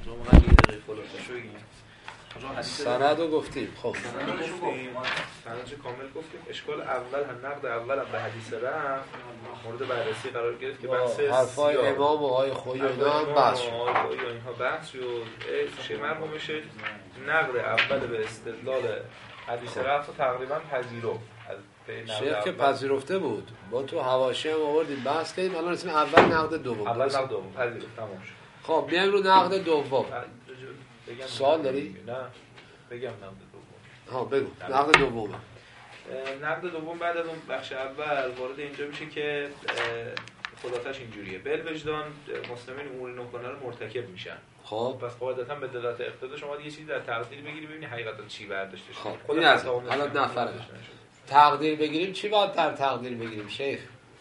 من یه دقیقه خلاصه‌شو بگیم. سند گفتیم. خب سندش کامل گفتیم. اشکال اول هم نقد اول هم به حدیث رفت مورد بررسی قرار گرفت که بحث حرفای امام و آقای خویی و اینا هم بحث شد. اینها بحث شد. چه مرحومش نقد اول به استدلال حدیث رفت تقریبا پذیرفت. شیخ که پذیرفته بود. با تو حواشی هم آوردیم بحث کردیم. الان رسیدیم اول نقد دوم. اول نقد دوم پذیرفت تمام شد. خب میایم رو نقد دوم. سوال داری؟ نه بگم نقد دوم. بگو نقد دوم. نقد دوم بعد از اون بخش اول وارد اینجا میشه که خلاصش اینجوریه: بالوجدان مسلمین امور نکنه رو مرتکب میشن. خب پس قاعدتا به دلالت اقتضا شما یه چیزی در تقدیر بگیری ببینی حقیقتا چی برداشته شده. خب این از حالا نفر تقدیر بگیریم چی باید در تقدیر بگیریم شیخ؟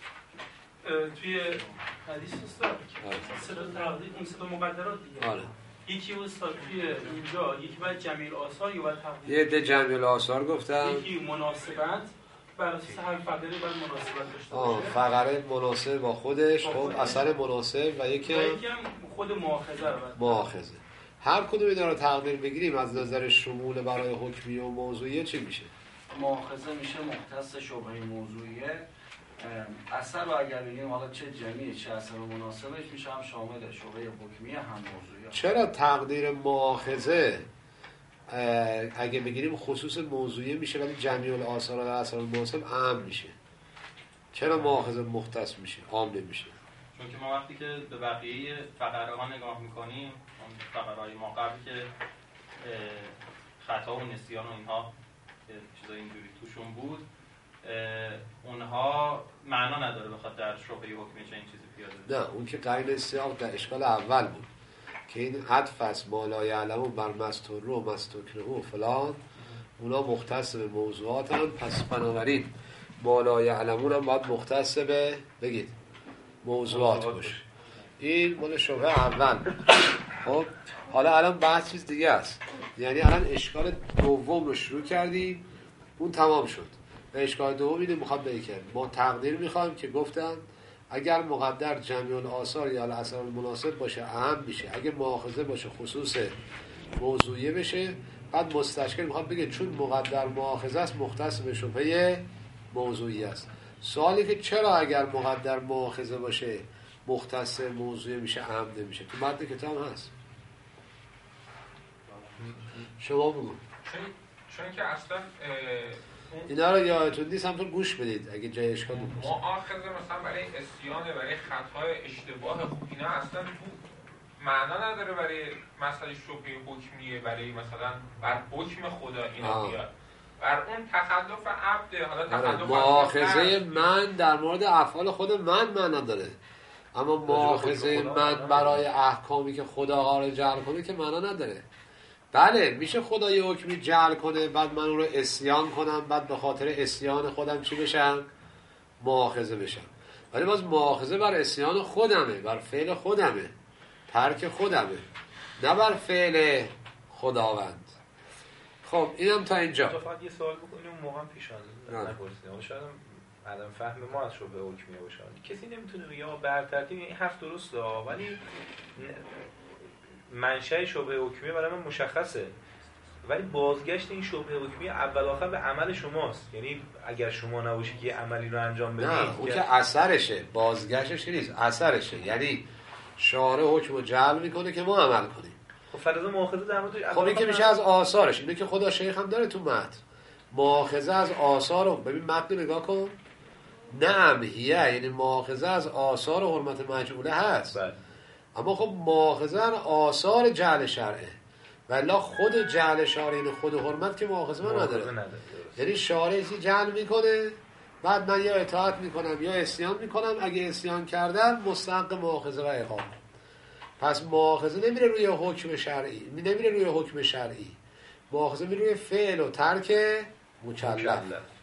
توی حدیث استاد سه تا تقدیر اون سه تا مقدرات دیگه. آره. یکی استاد توی اینجا یکی بعد جمیع الاثار یا بعد تقدیر. یه ده جمیع الاثار گفتم. یکی مناسبت بر اساس هر فقره باید مناسبت داشته باشه. فقره مناسب با خودش، خب اثر مناسب و یکی هم خود مؤاخذه رو مؤاخذه. هر کدوم اینا رو تقدیر بگیریم از نظر شمول برای حکمی و موضوعیه چی میشه؟ مؤاخذه میشه مختص شبهه موضوعیه. اثر رو اگر بگیم حالا چه جمعی چه اثر مناسبش میشه هم شامل شبهه حکمیه هم موضوعیه. چرا تقدیر مؤاخذه اگه بگیریم خصوص موضوعیه میشه ولی جمیع الاثار و اثر مناسب عام میشه؟ چرا مؤاخذه مختص میشه عام نمیشه؟ چون که ما وقتی که به بقیه فقره ها نگاه میکنیم فقره های ما قبل که خطا و نسیان و اینها چیزای اینجوری توشون بود اونها معنا نداره بخواد در شبهه حکمی چه این چیزی پیاده. نه اون که قرین استیاق در اشکال اول بود که این عطف است ما لا یعلمون بر مستور و مستکره و فلان اونا مختص به موضوعات هم پس بنابراین ما لا یعلمون هم باید مختص به بگید موضوعات باشه. این مال شبهه اول. خب حالا الان بحث چیز دیگه است. یعنی الان اشکال دوم رو شروع کردیم اون تمام شد و اشکال دوم اینه میخواد بگه ما تقدیر میخوایم که گفتن اگر مقدر جمیع الاثار یا الاثر المناسب باشه اهم میشه، اگه مؤاخذه باشه خصوص موضوعیه بشه. بعد مستشکل میخواد بگه چون مقدر مؤاخذه است مختص به شبهه موضوعیه است. سوالی که چرا اگر مقدر مؤاخذه باشه مختص موضوعیه میشه اهم نمیشه؟ تو متن کتاب هست. شما بگو. چون که اصلا اینا رو یادتون نیست همطور گوش بدید اگه جای اشکال بپرسید. مؤاخذه مثلا برای اسیانه برای خطای اشتباه اینا اصلا تو معنا نداره برای مسئله شبهه حکمیه برای مثلا بر حکم خدا اینا بیاد بر اون تخلف عبد حالا تخلف مؤاخذه من در مورد افعال خود من معنا داره اما مؤاخذه من برای احکامی که خدا قراره جعل کنه که معنا نداره. بله میشه خدا یه حکمی جعل کنه بعد من اون رو عصیان کنم بعد به خاطر عصیان خودم چی بشم؟ مؤاخذه بشم. ولی باز مؤاخذه بر عصیان خودمه، بر فعل خودمه، ترک خودمه، نه بر فعل خداوند. خب اینم تا اینجا. تو فقط یه سوال بکنیم اون موقع پیش نپرسیدم شاید عدم فهم ما از شبهه حکمیه باشه. کسی نمیتونه بگه آقا بر ترتیب این حرف درسته ولی منشأ شبهه حکمیه برای من مشخصه ولی بازگشت این شبهه حکمیه اول آخر به عمل شماست. یعنی اگر شما نباشی که عملی رو انجام بدید نه اون که اثرشه، بازگشتش نیست، اثرشه. یعنی شارع حکم رو جعل میکنه که ما عمل کنیم. خب فرض مؤاخذه در مورد خب این که میشه از آثارش. اینه که خدا شیخ هم داره تو متن مؤاخذه از آثار. ببین متن نگاه کن. نعم هیه یعنی مؤاخذه از آثار حرمت مجعوله هست. اما خب مؤاخذه از آثار جعل شرعه ولی خود جعل شرعه یعنی خود حرمت که مؤاخذه من نداره. یعنی شارعی جعل میکنه بعد من یا اطاعت میکنم یا عصیان میکنم. اگه عصیان کردم مستحق مؤاخذه و عقاب. پس مؤاخذه نمیره روی حکم شرعی، نمیره روی حکم شرعی. مؤاخذه میره روی فعل و ترک مکلف.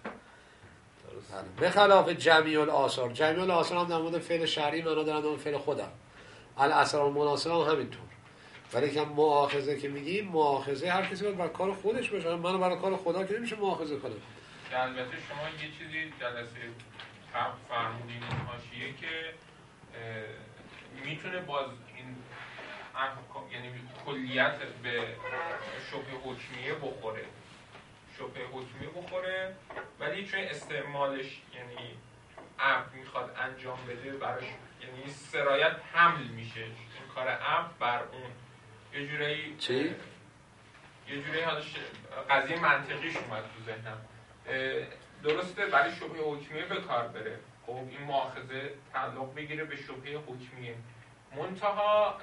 به خلاف جمیع الاثار. جمیع الاثار هم در مورد فعل شرعی معنا دارن و فعل خودم. الاثر المناسب هم همینطور. ولی که مؤاخذه که میگیم مؤاخذه هر کسی باید بر کار خودش باشه. من برای کار خدا که نمیشه مؤاخذه کنم. البته شما یه چیزی جلسه قبل فرمودین حاشیه که میتونه باز این یعنی کلیت به شبه حکمیه بخوره، شبه حکمیه بخوره، ولی چون استعمالش یعنی عبد میخواد انجام بده براش، یعنی سرایت حمل میشه این کار عبد بر اون. یه جورایی چی؟ یه جورایی حالا قضیه منطقیش اومد تو ذهنم. درسته برای شبه حکمیه به کار بره، خب این مؤاخذه تعلق بگیره به شبه حکمیه، منتها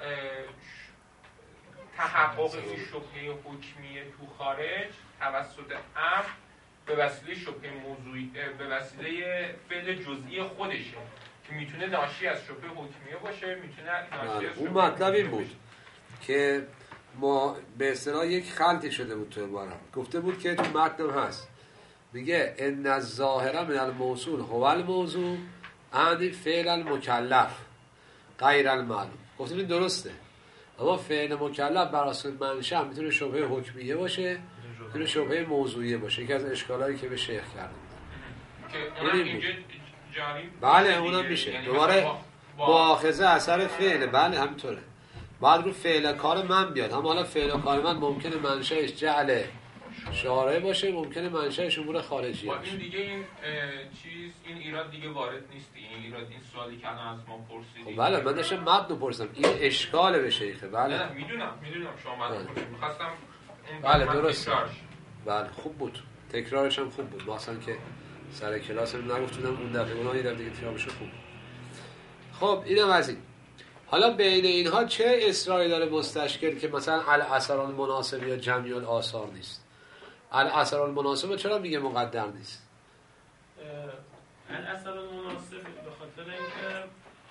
تحقق این شبه حکمیه تو خارج توسط عبد به وسیله شبه موضوعی، به وسیله فعل جزئی خودشه که میتونه ناشی از شبه حکمیه باشه، میتونه ناشی از اون شبه مطلب این باشه. بود که ما به اصطلاح یک خلطی شده بود تو عبارت، گفته بود که تو متن هست، میگه ان الظاهر من الموصول هو الموضوع عن فعل المکلف غیر المعلوم. گفتیم این درسته، اما فعل مکلف بر اساس منشأ میتونه شبهه حکمیه باشه، میتونه شبهه موضوعیه باشه. یکی از اشکالایی که به شیخ کردیم که اونم اینجا جاری بله اونم میشه. یعنی دوباره با مؤاخذه اثر فعله، بله همینطوره، بعد رو فعل کار من بیاد. هم حالا فعل کار من ممکنه منشأش جعل شارع باشه، ممکنه منشأش امور خارجی با باشه. این دیگه این چیز این ایراد دیگه وارد نیست. این ایراد، این سوالی که الان از ما پرسیدید. بله من داشتم متن پرسیدم، این اشکال به شیخه. بله نه میدونم شما متن پرسیدید، می‌خواستم اون بله متن درست. تکرار شه. بله خوب بود، تکرارش هم خوب بود، واسه که سر کلاس هم نگفتم اون دفعه، اونها یه دفعه دیگه تکرارش خوب. خب اینم از این. حالا بین اینها چه اصراری داره مستشکل که مثلا الاثر المناسب یا جمعی الاثار نیست؟ الاثر المناسب چرا میگه مقدر نیست؟ الاثر المناسب به خاطر اینکه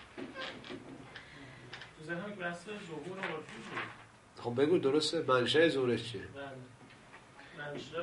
تو ذهنم بحث ظهور عرفی بود. خب بگو درسته، منشأ ظهورش چیه؟ منشأ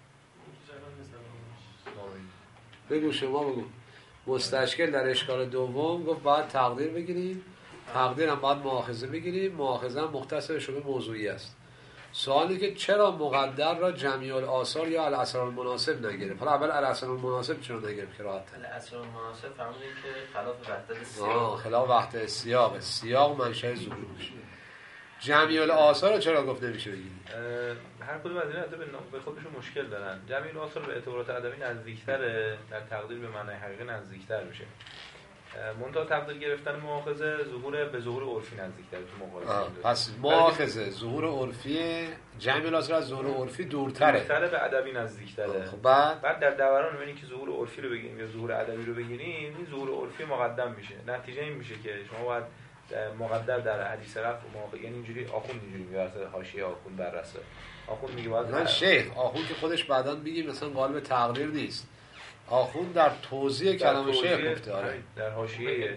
بگو شما بگو. مستشکل در اشکال دوم گفت باید تقدیر بگیریم، تقدیر هم باید مؤاخذه بگیریم، مؤاخذه هم مختص به شبه موضوعی است. سوالی که چرا مقدر را جمعی الاثار یا الاثر المناسب نگرفت؟ حالا اول الاثر المناسب چرا نگرفت که راحت تره؟ الاثر المناسب فرمودید که خلاف وحدت سیاق، خلاف وحدت سیاق، سیاق منشأ ظهور میشه. جمعی الاثار رو چرا گفت نمیشه بگیریم؟ هر کدوم از اینا به خودشون مشکل دارن. جمعی الاثار به اعتبارات ادبی نزدیکتره، در تقدیر به معنای حقیقی نزدیکتر میشه. منتها تقدیر گرفتن مؤاخذه ظهور به ظهور عرفی نزدیکتره تو مقایسه. پس مؤاخذه ظهور عرفی، جمعی الاثار از ظهور عرفی دورتره، به ادبی نزدیکتره. خب بعد در دوران ببینید که ظهور عرفی رو بگیریم یا ظهور ادبی رو بگیریم، این ظهور عرفی مقدم میشه. نتیجه این میشه که شما باید مقدر در حدیث رفع یعنی اینجوری آخوند اینجوری میگه، حاشیه آخوند بررسه آخوند میگه باید من شیخ آخوند که خودش بعداً میگه مثلا قالب تقدیر نیست، آخوند در توضیح کلام شیخ گفته. آره در حاشیه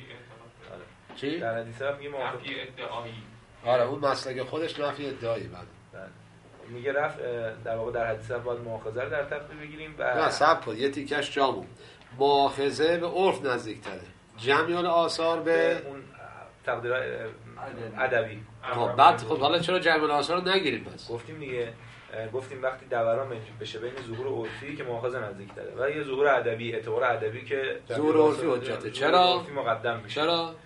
چی؟ در حدیث رفع میگه نفی ادعایی. آره اون مسلک خودش نفی ادعایی بعد میگه رفع در واقع در حدیث رفع باید مؤاخذه رو در تقدیر بگیریم. نه صبر کن یه تیکش جامون، مؤاخذه به عرف نزدیکتره، جمعی الاثار به اون تقدیر ادبی. خب بعد خب حالا چرا جمعی الاثار رو نگیریم پس؟ گفتیم دیگه، گفتیم وقتی دوران بشه بین ظهور عرفی که مؤاخذه نزدیک داره و یه ظهور ادبی، اعتبار ادبی که ظهور عرفی حجته. چرا؟ عرفی مقدم میشه. چرا؟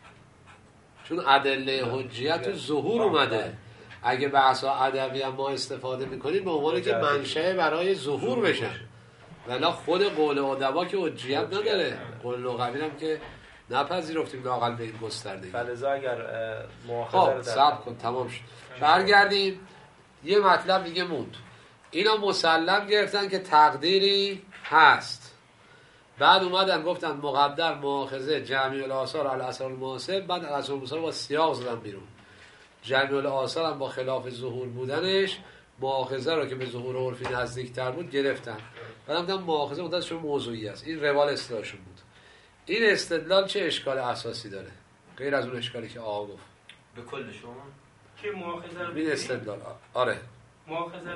چون ادله حجیت ظهور اومده. اگه بحثا ادبی هم ما استفاده میکنیم به عنوان که منشأ برای ظهور بشن، ولی خود قول ادبا که حجیت نداره، قول لغوی هم که نپذیرفتیم لااقل به این گستردگی. فلذا اگر مؤاخذه خب صبر کن تمام شد، برگردیم. یه مطلب دیگه موند، اینا مسلم گرفتن که تقدیری هست، بعد اومدن گفتن مقدر مؤاخذه جمعی الاثار الاثر المناسب، بعد الاثر المناسب با سیاق زدن بیرون. جمعی الاثار هم با خلاف ظهور بودنش مؤاخذه رو که به ظهور عرفی نزدیکتر بود گرفتن، بعد هم مؤاخذه مدتش موضوعی است. این روال اصطلاحشون بود. این استدلال چه اشکال اساسی داره غیر از اون اشکالی که آقا گفت؟ به کل شما که مؤاخذه رو این استدلال آره مؤاخذه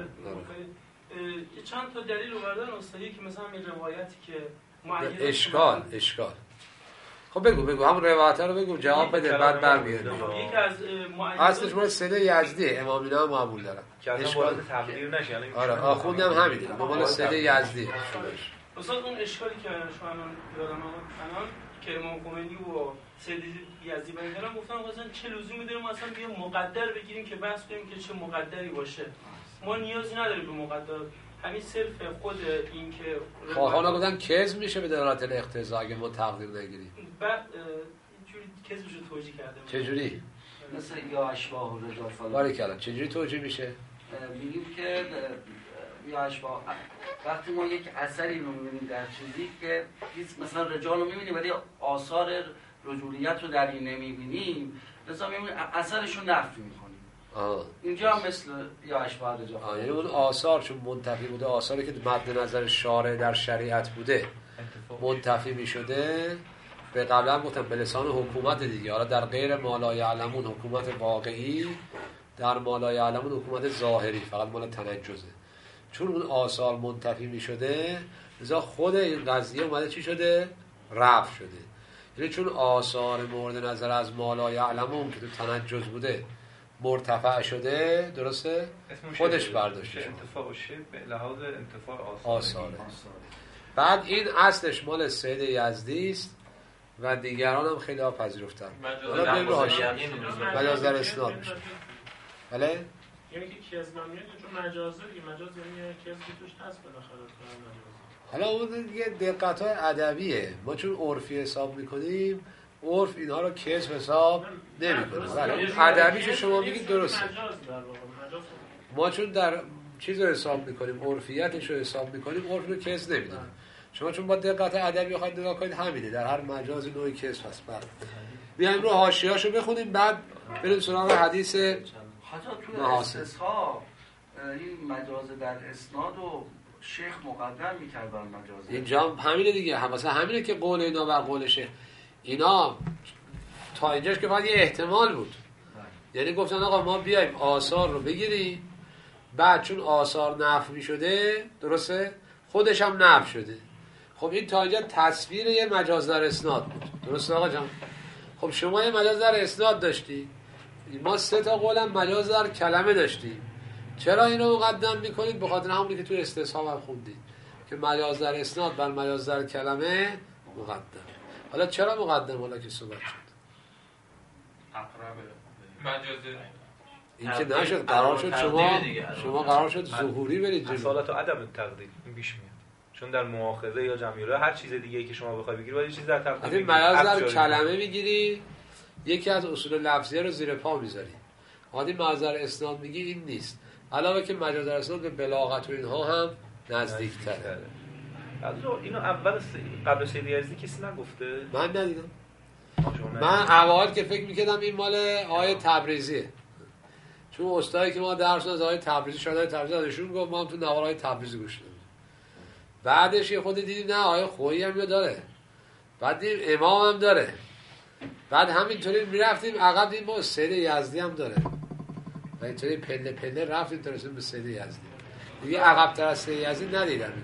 یه چند تا دلیل آوردن استادی که مثلا این روایتی که معین اشکال خب بگو هم روایت رو بگو جواب بده بعد برمیگردیم. یکی از اصلش مال سید یزدی، امامینا هم قبول دارن که اصلا وارد تقدیر نشه. آره آخوندم همینه، مال سید یزدی. مثلا اون اشکالی که شما الان یادم اومد الان که امام خمینی و سید یزدی بیان کردن گفتن مثلا چه لزومی داره ما اصلا بیا مقدر بگیریم که بحث کنیم که چه مقدری باشه. ما نیازی نداریم به مقدر، همین صرف خود این که خواهانا گفتن کذب میشه به دلالت الاقتضا اگه ما تقدیر نگیریم. بعد اینجوری کذبش رو توجیه کرده. چجوری؟ مثل یا اشباه و رجال فلان. باریکلا. چجوری توجیه میشه؟ میگیم که یا اشباه وقتی ما یک اثری رو میبینیم در چیزی که مثلا رجال رو میبینیم ولی آثار رجولیت رو در این نمیبینیم، لذا میبینیم اثرش رو نفی میکنیم. اینجا هم مثل یا اشباه رجال. یعنی اون آثار چون منتفی بوده، آثاری که مد نظر شارع در شریعت بوده منتفی میشده، به قبلا گفتم به لسان حکومت دیگه. حالا در غیر ما لا یعلمون حکومت واقعی، در ما لا یعلمون حکومت ظاهری، فقط مال تنجزه. چون اون آثار منتفی میشده، لذا خود این قضیه اومده چی شده؟ رفع شده. یعنی چون آثار مورد نظر از ما لا یعلمون که تو تنجز بوده مرتفع شده، درسته؟ خودش برداشته شده. انتفاع و شبه به لحاظ انتفاع آثاره. بعد این اصلش مال سید یزدی است و دیگران هم خیلی ها پذیرفتن. حالا بریم رو حاشیه. مجاز در اسناد میشه. بله؟ یعنی که کذب میاد چون مجازه دیگه، مجاز یعنی کذبی توش هست بالاخره تو مجاز. حالا اون دیگه دقت‌های ادبیه. ما چون عرفی حساب می‌کنیم، عرف اینها رو کذب حساب نمی‌کنه. ولی اون ادبیشو شما میگید درسته. ما چون در چیز رو حساب می‌کنیم، عرفیتش رو حساب می‌کنیم، عرف رو کذب نمی‌دونیم. شما چون با دقت ادبی بخواید نگاه کنید همینه، در هر مجازی نوعی کذب هست. بیایم رو حاشیه‌اشو بخونیم، بعد بریم سراغ حدیث. حتی توی استصحاب این مجاز در اسناد و شیخ مقدم میکرد بر مجاز. اینجا همینه دیگه، واسه همینه که قول اینا بر قول شیخ. اینا تا اینجاش که فقط یه احتمال بود. یعنی گفتن آقا ما بیایم آثار رو بگیریم، بعد چون آثار نفی شده، درسته؟ خودش هم نفی شده. خب این تا اینجا تصویر یه مجاز در اسناد بود. درسته آقا جان؟ خب شما یه مجاز در اسناد داشتی، ما 3 تا قولم مجاز در کلمه داشتیم. چرا اینو مقدم میکنید؟ به خاطر همونی که تو استصحاب هم خوندید که مجاز در اسناد بر مجاز در کلمه مقدم. حالا چرا مقدم؟ حالا که صحبت شد مجازه این که نشد، قرار شد شما قرار شد ظهوری برید جلو. اصالت و عدم تقدیر این پیش میاد، چون در مؤاخذه یا جمیله هر چیز دیگه که شما بخوای بگیری باید یه چیز در تقدیر بگیری. مجاز در کلمه میگیری، یکی از اصول لفظیه رو زیر پا میذاری. عادی مجاز در اسناد میگی این نیست، علاوه که مجاز در اسناد به بلاغت و اینها هم نزدیک‌تره. اینو اول قبل سید یزدی کسی نگفته؟ من ندیدم. من اول که فکر میکردم این مال آیه تبریزیه، چون استادی که ما درس از آیه تبریزی شده تبریزی ازشون گفت، ما هم تو نوارای تبریزی گوش دادیم. بعدش یه خود دیدیم نه آیه خویی هم داره، بعد دیدیم امام هم داره، بعد همینطوری میرفتیم عقب دیدیم ما سید یزدی هم داره و اینطوری پله پله رفتیم تا رسیدیم به سید یزدی. دیگه عقب تر از سید یزدی ندیدم.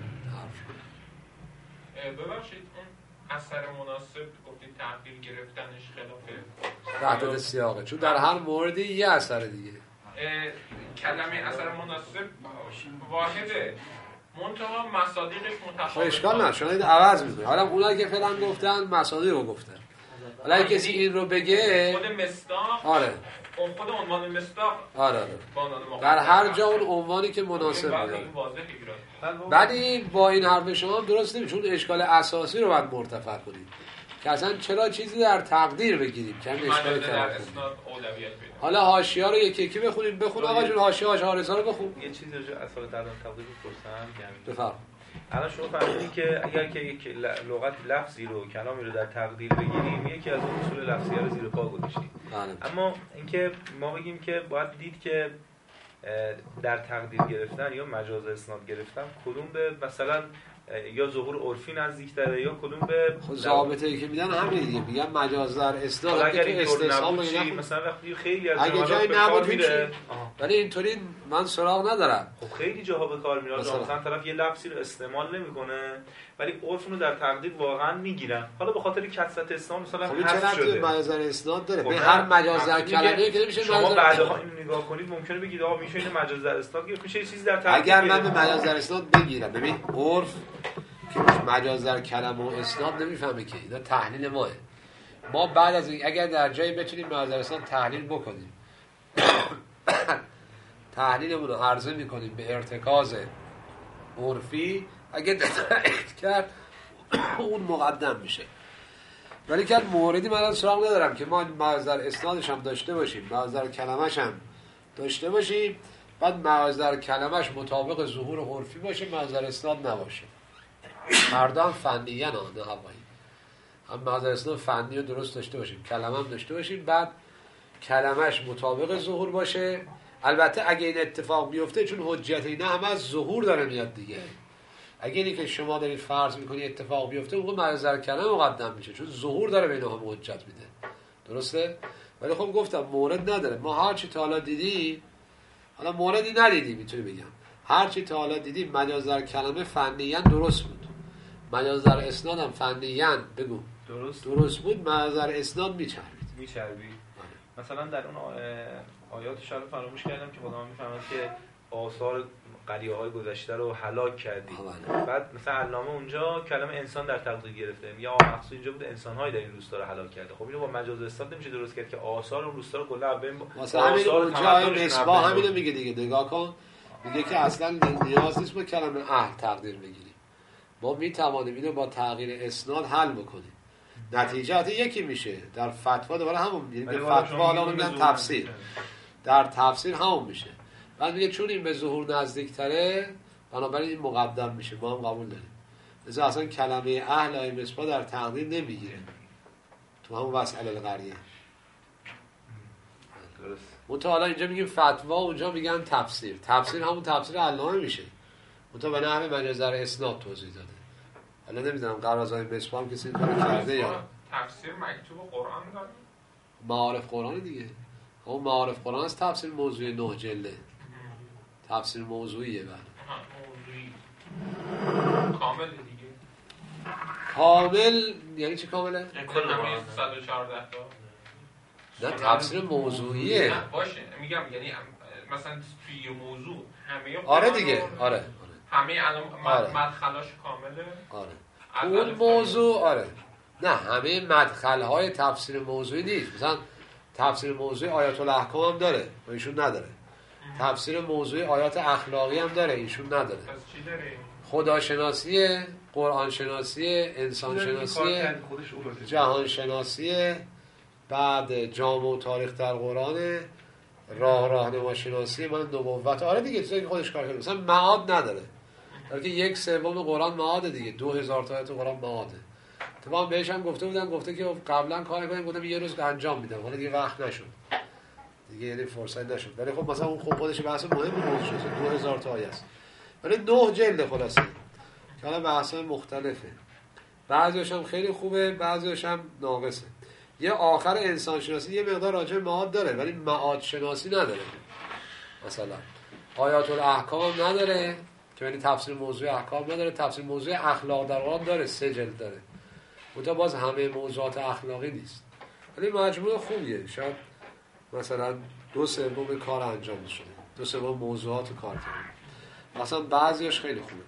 ببخشید اون اثر مناسب گفتید تغییر گرفتنش خلافه وحدت سیاقه، چون در هر موردی یه اثر دیگه. کلمه اثر مناسب واحده، منتها مصادیقش متفاوته. اشکال نه، شما عوض می‌کنید. حالا اونایی که فعلا گفتن مصادیق رو گفتن، حالا اگه کسی این رو بگه خود مصداق، آره اون خود عنوان مصداق، آره در هر جا اون عنوانی که مناسب بوده. ولی با این حرف شما درست نمیشه، چون اشکال اساسی رو باید مرتفع کنید که اصلا چرا چیزی در تقدیر بگیریم که همین اشکال کلام. حالا حاشیه‌ها رو یکی یکی بخونیم. بخون آقا جون حاشیه‌هاش حارثا رو بخون. یه چیزی رو اصلا در تقدیر بپرسم. بفرمایید. الان شما فهمیدین که اگر که یک لغت لفظی رو کلامی رو در تقدیر بگیریم، یکی از اون اصول لفظی رو زیر پا گذاشتیم. اما اینکه ما بگیم که باید دید که در تقدیر گرفتن یا مجاز اسناد گرفتن کدوم به مثلا یا ظهور عرفی نزدیک‌تره یا کدوم به ضابطه‌ای که میدن همین دیگه، میگن مجاز در اسناد. اگر اینطور نبود چی؟ مثلا وقتی خیلی از اگه جای نبود میره، ولی اینطوری من سراغ ندارم. خب خیلی جاها به کار میاد، مثلا طرف یه لفظی رو استعمال نمیکنه ولی عرف رو در تقدیر واقعا میگیرن، حالا به خاطر کثرت اسناد مثلا حذف شده. مجاز در اسناد داره به هر مجاز در کلمه که نمیشه. شما بعدها اینو نگاه کنید ممکنه بگید آقا میشه این مجاز در اسناد گرفت، میشه چیزی در تقدیر. اگر من به مجاز در اسناد بگیرم، ببین عرف که مجاز در کلمه و اسناد نمیفهمه که اینا تحلیل ماه. ما بعد از این اگر در جایی بتونیم معاذ الاسلام تحلیل بکنیم تحلیلمون رو عرضه میکنیم به ارتکاز عرفی، اگر کرد اون مقدم میشه. ولی که موردی من از سراغ ندارم که ما معاذ اسنادش هم داشته باشیم، معاذ کلمش هم داشته باشیم، بعد معاذ کلمش مطابق ظهور عرفی باشه، معاذ اسناد نباشه. مردم فنیه نه هوایی. هم معاذ اسناد فنی رو درست داشته باشیم، کلمه هم داشته باشیم، بعد کلمش مطابق ظهور باشه. البته اگه این اتفاق بیفته، چون حجت اینا همه از ظهور داره میاد دیگه، اگه اینی که شما دارید فرض میکنی اتفاق بیفته، اون معاذ کلمه مقدم میشه، چون ظهور داره بین هم حجت میده. درسته؟ ولی خب گفتم مورد نداره. ما هر چی تا حالا دیدیم، حالا موردی ندیدیم، میتونی بگم هر چی تا حالا دیدیم مجاز در کلمه فنیاً درست بود، مجاز در اسناد هم فنیاً بگو درست بود، مجاز در اسناد میچربید. مثلا در اون آیات شرف فراموش کردم که خدا میفهمد که آثار قریه‌های گذشته رو هلاک کردی. بعد مثلا علامه اونجا کلمه انسان در تقدیر گرفته، یا مقصود اینجا بود انسان‌های در این روستا رو هلاک کرده. خب اینو با مجاز اسناد نمیشه درست کرد که آثار اون روستا رو کلا ببین. مثلا همین اونجا مصباح همینو میگه دیگه، نگاه کن، میگه که اصلا نیاز نیست با کلمه اهل تقدیر بگیریم، ما میتوانیم اینو با تغییر اسناد حل بکنیم، نتیجه یکی میشه. در فتوا دوباره همون میگه، به فتوا حالا میگن تفسیر، در تفسیر همون میشه. بعد میگه چون این به ظهور نزدیکتره بنابراین این مقدم میشه، ما هم قبول داریم. لذا اصلا کلمه اهل ای مصباح در تقدیر نمیگیره تو همون مسئله القریه. درست. منتها حالا اینجا میگیم فتوا، اونجا میگن تفسیر. تفسیر همون تفسیر علامه میشه، منتها به نحو مجاز در اسناد توضیح داده. حالا نمیدونم قرازای مصباح هم کسی این کارو کرده یا تفسیر مکتوب قرآن داره؟ معارف قرآن دیگه. همون معارف قرآن است، تفسیر موضوعی 9 جلده، تفسیر موضوعیه. بله موضوعی کامل دیگه. کامل یعنی چی کامله؟ کل قرآن 114 تا. نه تفسیر موضوعیه. نه باشه میگم یعنی مثلا توی موضوع همه آره دیگه، آره همه الان مدخلاش کامله. آره اون موضوع، آره نه همه مدخل‌های تفسیر موضوعی نیست. مثلا تفسیر موضوعی آیات الاحکام هم داره و ایشون نداره. تفسیر موضوعی آیات اخلاقی هم داره، ایشون نداره. پس چی داره؟ خداشناسی، قرآن شناسی، انسان شناسی، جهان شناسی، بعد جامع و تاریخ در قرآن، راهنما شناسی، من نبوت. آره دیگه چیزایی که خودش کار کرده. مثلا معاد نداره، در که 1/3 قرآن معاده دیگه، 2000 تا آیات قرآن معاده. تو بهش هم گفته که قبلا کار کنیم، گفتم یه روز انجام میدم، حالا دیگه وقت نشد دیگه، یعنی فرصت نشد. ولی خب مثلا اون خودش بحث مهم موضوع شده، 2000 تا آیه است، ولی 9 جلد خلاصه که حالا بحث‌های مختلفه، بعضیش هم خیلی خوبه، بعضیش هم ناقصه. یه آخر انسان شناسی یه مقدار راجع به معاد داره، ولی معاد شناسی نداره. مثلا آیات الاحکام هم نداره که یعنی تفسیر موضوع احکام نداره. تفسیر موضوع اخلاق در قرآن داره، 3 جلد داره، منتها باز همه موضوعات اخلاقی نیست، ولی مجموعه خوبیه. شاید مثلا 2/3 کار انجام شده، 2/3 موضوعات کار کرده، مثلا بعضیش خیلی خوبه.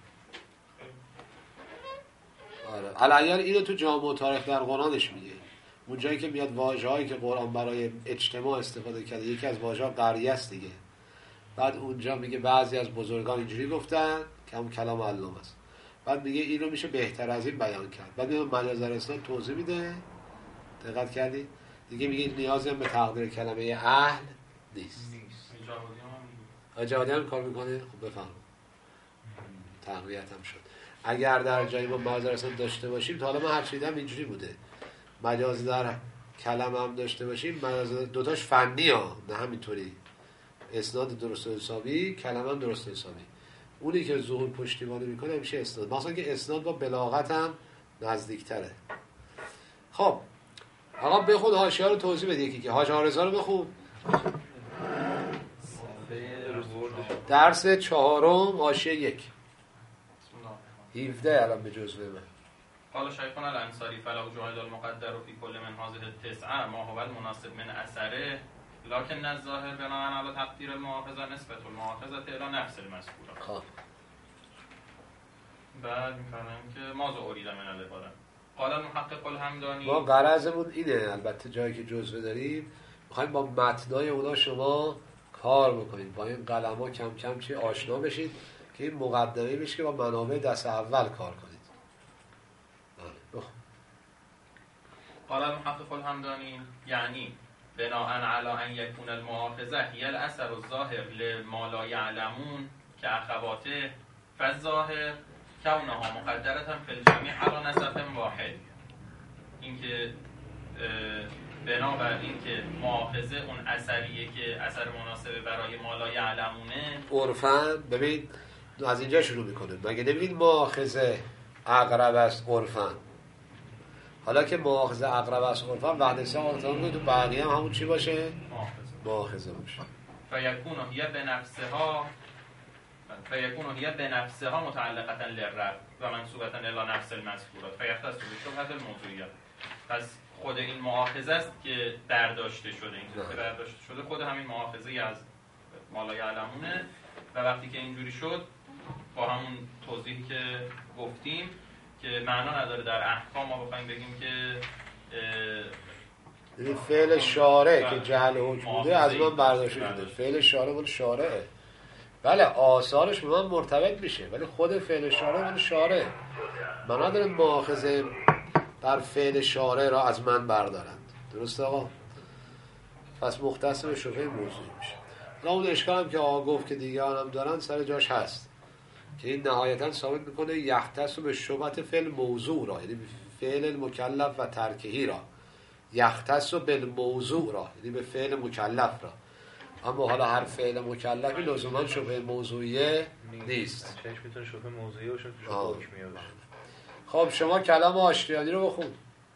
آره الان اینو تو جامع و تاریخ در قرآنش میگه، اون جایی که میاد واژه‌هایی که قرآن برای اجتماع استفاده کرده، یکی از واژه‌ها قریه است دیگه. بعد اونجا میگه بعضی از بزرگان اینجوری گفتن که هم کلام علامه است. بعد میگه اینو میشه بهتر از این بیان کرد. بعد میگه مجاز در اسناد توضیح میده، دقت کردی؟ دیگه میگه نیازی هم به تقدیر کلمه اهل نیست. جوادی هم کار میکنه. خب بفهم تقویت هم شد. اگر در جایی ما مجاز در اسناد داشته باشیم، تا حالا من هر چیدم اینجوری بوده، مجاز در کلمه هم داشته باشیم، مجاز دوتاش فنی ها، نه همینطوری اسناد درست و حسابی، کلمه هم درست و حسابی. اونی که ظهور پشتیبانی میکنه میشه اسناد، مثلا که اسناد با بلاغت هم نزدیک تره. خب آقا بخون حاشیه رو توضیح بده، یکی که حاج آرزا رو بخون. درس 4 حاشیه 1 17 الان به جزوه من. قال شیخنا الانصاری فلا جاهد المقدر فی کل من هذه التسعه ما هو المناسب من اثره لكن الظاهر بناء على تقدير المؤاخذه نسبه المؤاخذه الى نفس المذكوره. خب بعد میفهمیم که ما اريد من العباره قال المحقق الحمدانی ما غرضمون اینه، البته جایی که جزوه داریم میخوایم با متنای اونا شما کار بکنید، با این قلم‌ها کم کم چه آشنا بشید که این مقدمه میشه که با منابع دست اول کار کنید. قال المحقق الحمدانی یعنی بناء علی ان یکون المؤاخذه هی الاثر الظاهر لما لا یعلمون که اخواته فالظاهر کونها مقدرة فی الجمیع علی نسق واحد. اینکه بنابراین که مؤاخذه اون اثریه که اثر مناسبه برای ما لا یعلمونه عرفاً. ببین از اینجا شروع میکنه، مگه نبینید مؤاخذه اقرب است عرفاً؟ حالا که مؤاخذه اقرب است عرفاً وحده ساختان تو بقیه هم همون چی باشه؟ مؤاخذه باشه. فیکون هی بنفسها متعلقة للرب و منصوبة الی نفس المذکورات فیختص بشبهة الموضوعیه. پس خود این مؤاخذه است که برداشته شده، این که برداشته شده خود همین مؤاخذه از ما لا یعلمونه و وقتی که اینجوری شد با همون توضیحی که گفتیم که معنا نداره در احکام ما بخوایم بگیم که فعل شارع که جهل حکم بوده از من برداشته شده، فعل شارع مال شارعه، بله آثارش به من مرتبط میشه، ولی خود فعل شارع مال شارع. معنا نداره مؤاخذه بر فعل شارع را از من بردارند. درسته آقا؟ پس مختص به شبهه موضوعی میشه. اون اشکال هم که آقا گفت که دیگران هم دارن سر جاش هست که این نهایتا ثابت میکنه یختص به شبهت فعل موضوع را، یعنی فعل مکلف و ترکهی را، یختص به موضوع را یعنی به فعل مکلف را. اما حالا هر فعل مکلفی لزوما شبهه موضوعیه نیست. چش میتونه شبهه موضوعی باشه، شبهه حکمیه باشه. خب شما کلام آشتیانی رو بخون.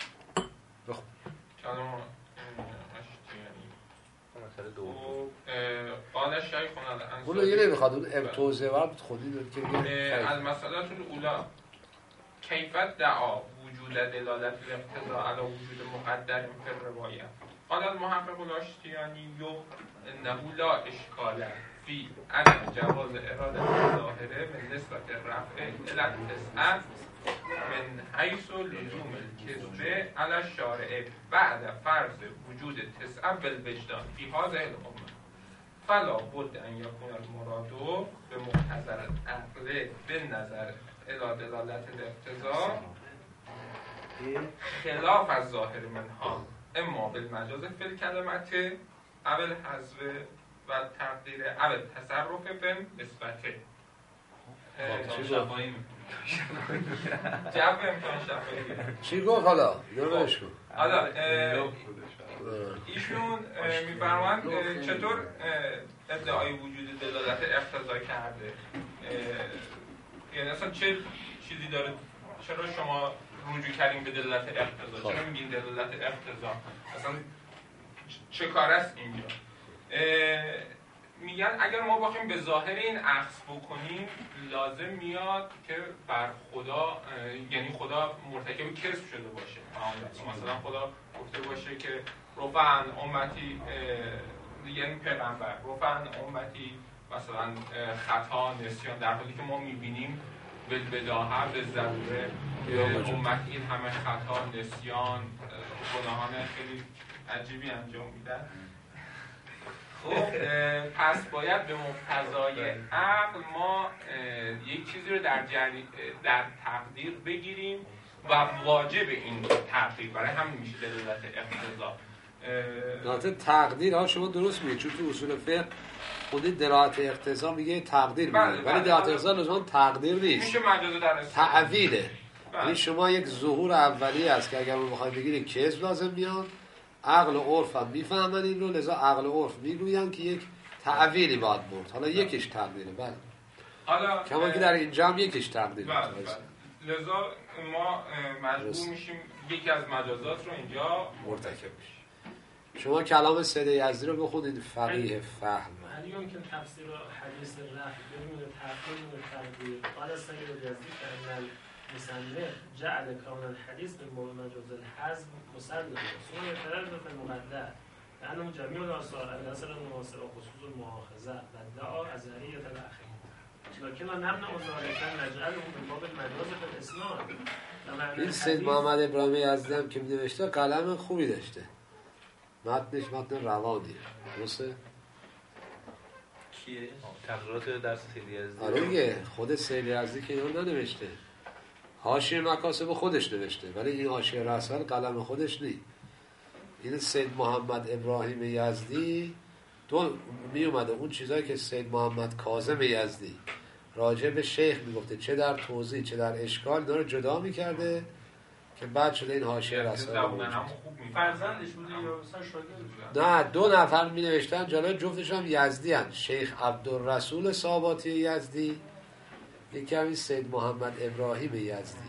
کلام آشتیانی مثلا دوم قال شیخنا الانصاری اونو یه نمیخواد، اون توضیح ورد خودی دارد که المسئله الاولی کیف دعا وجود دلالت الاقتضاء علی وجود مقدر فی الروایه. قال المحقق الاشتیانی انه لا اشکال فی عدم جواز اراده ظاهره من نسبت رفع الی التسعه من حیث لزوم الکذب علی الشارع بعد فرض وجود تسعه بالوجدان فی هذه الامه فلا بد ان یکون المراد به مقتضى العقل بالنظر الی دلالت الاقتضاء خلاف الظاهر منها اما بالمجاز فی الکلمت او الحذف و تقدیر او التصرف به نسبته. جواب امکان شفایی چی گفت حالا؟ یادش کن. حالا ایشون میفرمایند چطور ادعای وجود دلالت اقتضا کرده، یعنی اصلا چه چیزی داره، چرا شما رجوع کردیم به دلالت اقتضا، چرا میگین دلالت اقتضا، اصلا چه کار است اینجا؟ میگن اگر ما بخوایم به ظاهر این اخذ بکنیم لازم میاد که بر خدا، یعنی خدا مرتکب کذب شده باشه، مثلا خدا گفته باشه که رفعن امتی، یعنی پیغمبر رفعن امتی مثلا خطا نسیان، در حالی که ما میبینیم بالبداهه به ضروره امت این همه خطا نسیان گناهان خیلی عجیبی انجام میدن. خب پس باید به مقتضای عقل ما یک چیزی رو در تقدیر بگیریم و واجب این تقدیر، برای همین میشه دلالت اقتضا. دلالت تقدیر ها شما درست میگید، چون تو اصول فقه خودی دلالت اقتضا میگه تقدیر میگه، ولی دلالت اقتضا لزوما تقدیر نیست، میشه مجاز در تعویله. یعنی شما یک ظهور اولیه است که اگر ما بخوایم بگیم کذب لازم میاد، عقل و عرف هم میفهمن این رو، لذا عقل و عرف میگوین که یک تعویلی باید برد. حالا یکیش تقدیره، بله، حالا کما که در اینجا هم یکیش تقدیره. لذا ما مجبور میشیم یکی از مجازات رو اینجا مرتکب بشیم. شما کلام سید یزدی رو بخونید، فقیه فهم. هل يمكن تفسير حديث الرفع بدون التعقل والتقدير؟ قال السيد اليزدي كأن المصنف جعل كون الحديث من مجاز الحذف مسلما ثم يتردد في المقدر لأنه جميع الآثار الأصل المناصر وخصوص المؤاخذة والدعاء أزهرية الأخير. لكن نمنع ذلك نجعله من باب المجاز بالاسناد. این سید محمد ابراهیم یزدی هم که نوشته قلم خوبی داشته، متنش متن روانیه. درسته؟ کیه؟ تقریرات درس سید یزدی. آره دیگه، خود سید یزدی که اینو ننوشته، حاشیه مکاسب خودش نوشته، ولی این حاشیه رسال قلم خودش نیست. این سید محمد ابراهیم یزدی تو می اومده اون چیزایی که سید محمد کاظم یزدی راجع به شیخ میگفته، چه در توضیح چه در اشکال، اینا رو جدا میکرده که بعد شده این حاشیه رسال. فرزندش بوده یا مثلا شاگردش؟ نه، 2 نفر می نوشتن، جالب جفتش هم یزدی هن. شیخ عبدالرسول ساباتی یزدی، یکی همین سید محمد ابراهیم یزدی.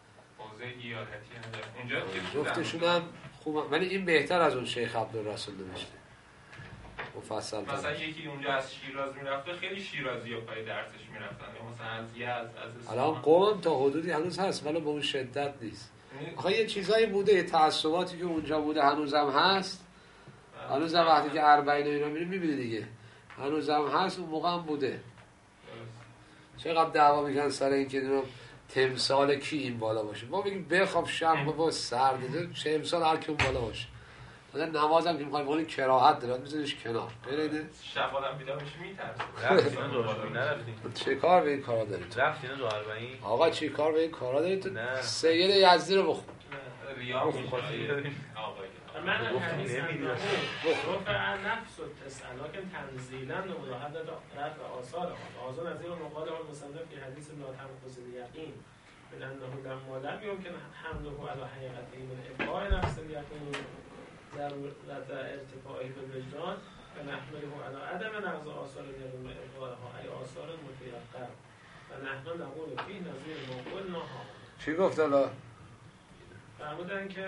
جفتشون هم خوب، ولی این بهتر از اون شیخ عبدالرسول نوشته، مفصل. مثلا یکی اونجا از شیراز میرفته، خیلی شیرازی ها پای درسش میرفتن، یا مثلا از یزد، از الان قوم تا حدودی هنوز هست ولی با اون شدت نیست. آخه یه چیزایی بوده، یه تعصباتی که اونجا بوده هنوزم هست. هنوزم وقتی که اربعین و اینا میبینی دیگه، هنوزم هست، اون موقع هم بوده. چقدر دعوا میکنن سر این که تمثال کی این بالا باشه. ما میگیم بخواب شب با سرده چه امسال هر کی اون بالا باشه. مثلا نمازم که میخوایم بقول کراهت داره میذاریش کنار. غیره شب آدم بیدار میشه میترسه. رفتین روحانی نرفتین؟ چه کار به این کارا دارید؟ رفتین رو 40؟ آقا چه کار به این کارا دارید؟ سید یزدی رو بخون. ریا میخواد من حدیث انه رفع نفس و تسألاک تنزیلا ملاحظه رفع آثار آزان از این مقال المصنف که حدیث لا تنقض الیقین من انه لما لم یمکن حمله علی حقیقته من ابقاء نفس الیقین ضرورت ارتفاعه به وجدان و نحمله علی عدم نقض آثار الیقین و ابقاءها ای آثار متیقن و نحن نقول فیه نظیر ما قلناها. چی گفت الان؟ فرمودن که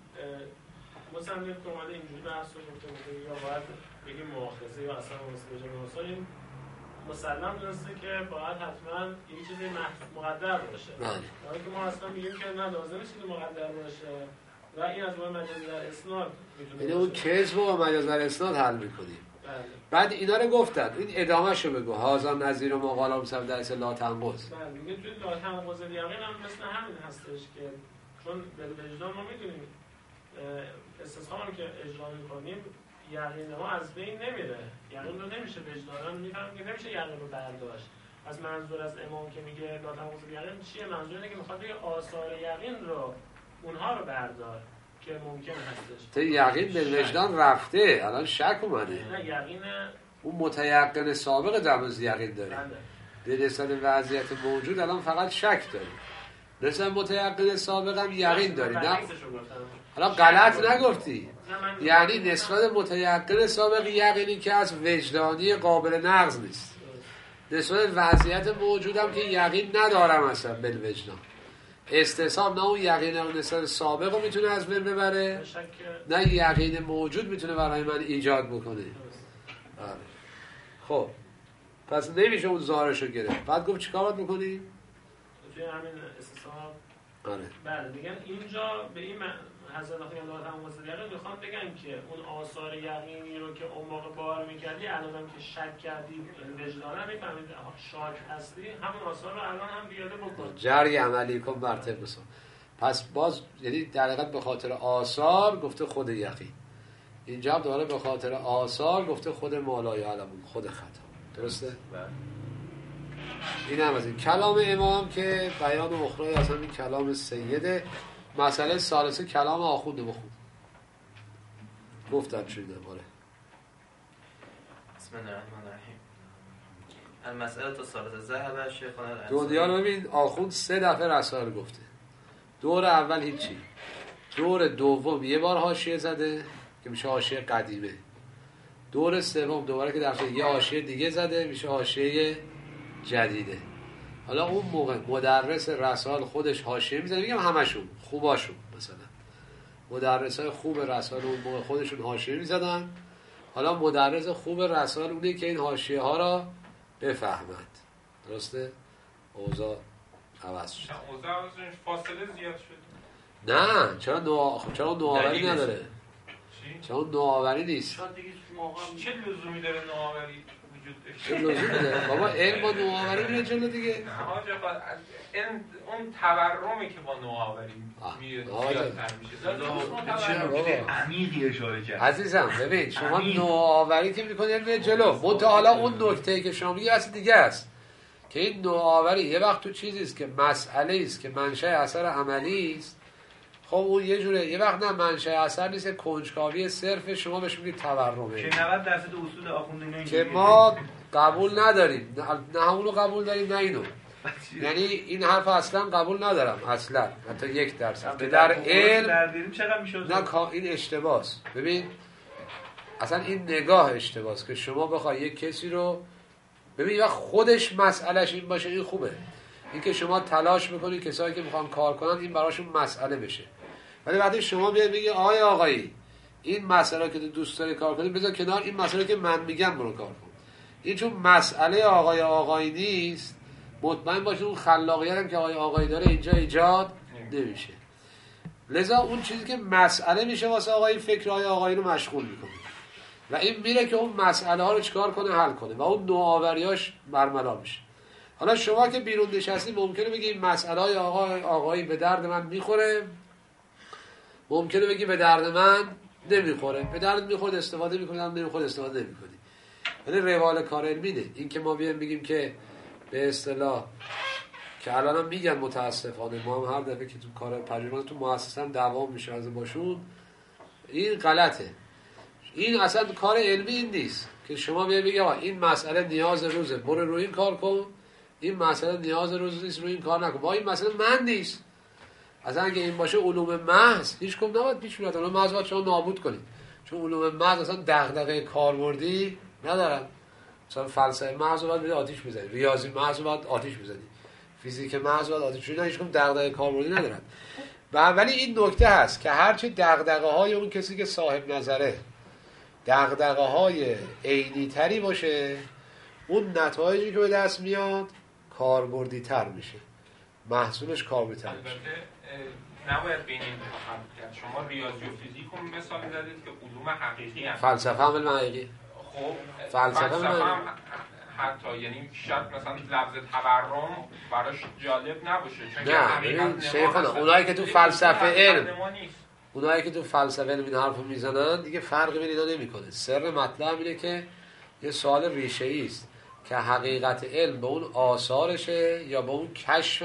مصنف که اومده اینجوری بحث رو گفته بوده یا باید بگیم مؤاخذه یا اصلا مصنف جمعه این مسلم دونسته که باید حتما این چیزی مقدر باشه. برای که ما اصلا میگیم که نه لازم چیزی مقدر باشه و این از باید مجازی در اسناد میتونه باشه. اون کذب و مجاز در اسناد حل میکنیم. بعد اینا رو گفتن، این ادامه شو بگو. هازا نظیر و مقالا مثلا در اصل لا تنقض. بله میگه توی لا تنقض الیقین هم مثل همین هستش که چون به وجدان ما میدونیم استثناء هم که اجرا میکنیم یقین ما از بین نمیره، یقین رو نمیشه وجدانان میفهمیم که نمیشه یقین رو برداشت. از منظور از امام که میگه لا تنقض الیقین چیه؟ منظور اینه که میخواد بگه آثار یقین رو اونها رو بردار که ممکن هستش. تو یقین به وجدان رفته، الان شک اومده. نه یقین اون متیقن سابق دمز یقین داره. به نسبت وضعیت موجود الان فقط شک داره. مثلا متیقن سابق هم یقین داری. نه حالا غلط نگفتی، یعنی نسبت متیقن سابق یقینی که از وجدانی قابل نقض نیست، نسبت وضعیت موجودم که یقین ندارم اصلا بالوجدان. استصحاب نه اون یقین نسبت سابق رو میتونه از بین ببره، نه یقین موجود میتونه برای من ایجاد بکنه. خب پس نمیشه اون ظاهرشو گرفت. بعد گفت چیکار باید بکنی؟ توی همین استصحاب آره. بله میگن اینجا به این حضرت خیلی الله تعالی یقین میخوام بگم که اون آثار یقینی رو که اون موقع باور میکردی الانم که شک کردی وجدانم میفهمید شاک هستی، همون آثار رو الان هم بیاده بکن. جری عملی کن بر طبق سن. پس باز یعنی در حقیقت به خاطر آثار گفته خود یقین، اینجا داره به خاطر آثار گفته خود مالای علمون، خود خطا. درسته؟ این هم از این کلام امام که بیان اخرای از همین کلام سیده. مسئله ثالثه کلام آخوند بخون. گفتن شده باره. بسم الله الرحمن الرحیم. المسئله الثالثه ذهب شیخنا دنیا رو ببین، آخوند 3 دفعه رسائل گفته. دور اول هیچی، دور دوم یه بار حاشیه زده که میشه حاشیه قدیمه، دور سوم دوباره که در یه حاشیه دیگه زده میشه حاشیه جدیده. حالا اون موقع مدرس رسائل خودش حاشیه میزنه، میگم همشون خوباشون، مثلا مدرسای خوب رسائل اون موقع خودشون حاشیه میزدن. حالا مدرس خوب رسائل اونه که این حاشیه ها را بفهمد. درسته؟ اوضاع عوض شد. اوضاع فاصله زیاد شد. نه چرا نوآوری نداره؟ چرا نوآوری نیست؟ چه لزومی داره نوآوری؟ وجود چه لزومی داره؟ بابا علم با نوآوری میره جلو دیگه. اون تورمی که با نوآوری میاد زیادتر میشه. عمیقی اشاره کرد. عزیزم ببین شما نوآوری که میکنی میره جلو. منتها حالا اون نکته که شما میگی اصل دیگه است. که این نوآوری یه وقت تو چیزی است که مسئله است که منشأ اثر عملی است. خب اون یه جوره، یه وقت نه منشأ اثر نیست، کنجکاوی صرف شما بهش میگید تورمه. که 90% اصول آخوندی که ما قبول نداریم، نه اونو قبول داریم نه اینو. یعنی این حرف اصلا قبول ندارم اصلا، حتی 1%. که در علم چقدر میشه؟ نه این اشتباهه. ببین اصلا این نگاه اشتباهه که شما بخوای یک کسی رو ببین وقت خودش مسئلهش این باشه این خوبه. این که شما تلاش میکنی کسایی که میخوان کار کنن این براشون مسئله بشه. ولی وقتی شما بیاید بگی آقایی این مسئله که تو دوست داری کار کنی بذار کنار، این مسئله که من میگم برو کار کن. این چون مسئله آقایی نیست، مطمئن باشید اون خلاقیت هم که آقایی داره اینجا ایجاد نمیشه. لذا اون چیزی که مسئله میشه واسه آقایی، فکرهای آقایی رو مشغول میکنه و این میره که اون مسئله ها رو چیکار کنه، حل کنه و اون نوآوریاش برملا میشه. حالا شما که بیرون نشستی ممکنه بگی این مسئله های آقایی به درد من میخوره، ممکنه بگی به درد من نمیخوره. به درد میخورد استفاده میکنی، نمیخورد استفاده نمیکنی. یعنی روال کار علمینه. این که ما بیایم بگیم که به اصطلاح که الان هم میگن متاسفانه ما هم هر دفعه که تو کار پژوهش تو مؤسسه هم دوام میشه از باشون، این غلطه. این اصلا کار علمی این نیست که شما بیاید بگید آقا این مسئله نیاز روزه برو روی این کار کن، این مسئله نیاز روز نیست روی این کار نکن. با این مسئله من نیست. اصلا اگه این باشه علوم محض هیچ کم نباید پیش بیاد. علوم محض باید شما نابود کنید، چون علوم محض اصلا دغدغه کاربردی ندارن. مثلا فلسفه محض باید آتیش بزنید، ریاضی محض باید آتیش بزنید، فیزیک محض باید آتیش بزنید. هیچ کم دغدغه کاربردی ندارن. ولی این نکته هست که هرچی دغدغه‌های اون کسی که صاحب نظره دغدغه‌های عینی تری باشه، اون نتایجی که به دست میاد کاربردی تر میشه، محصولش کاربردی میشه. نباید بین این فرق کرد. شما ریاضی و فیزیک رو مثال زدید که علوم حقیقی هست. فلسفه هم علم حقیقی. خب فلسفه هم حتی یعنی شاید مثلا لفظ تورم براش جالب نباشه، چون نه ببین شیخانا اونایی که تو فلسفه علم اونایی که تو فلسفه علم این حرفو میزنن دیگه فرقی بین اینا نمیکنه. سر مطلب اینه که یه سوال ریشه‌ای است که حقیقت علم به اون آثارشه یا به اون کشف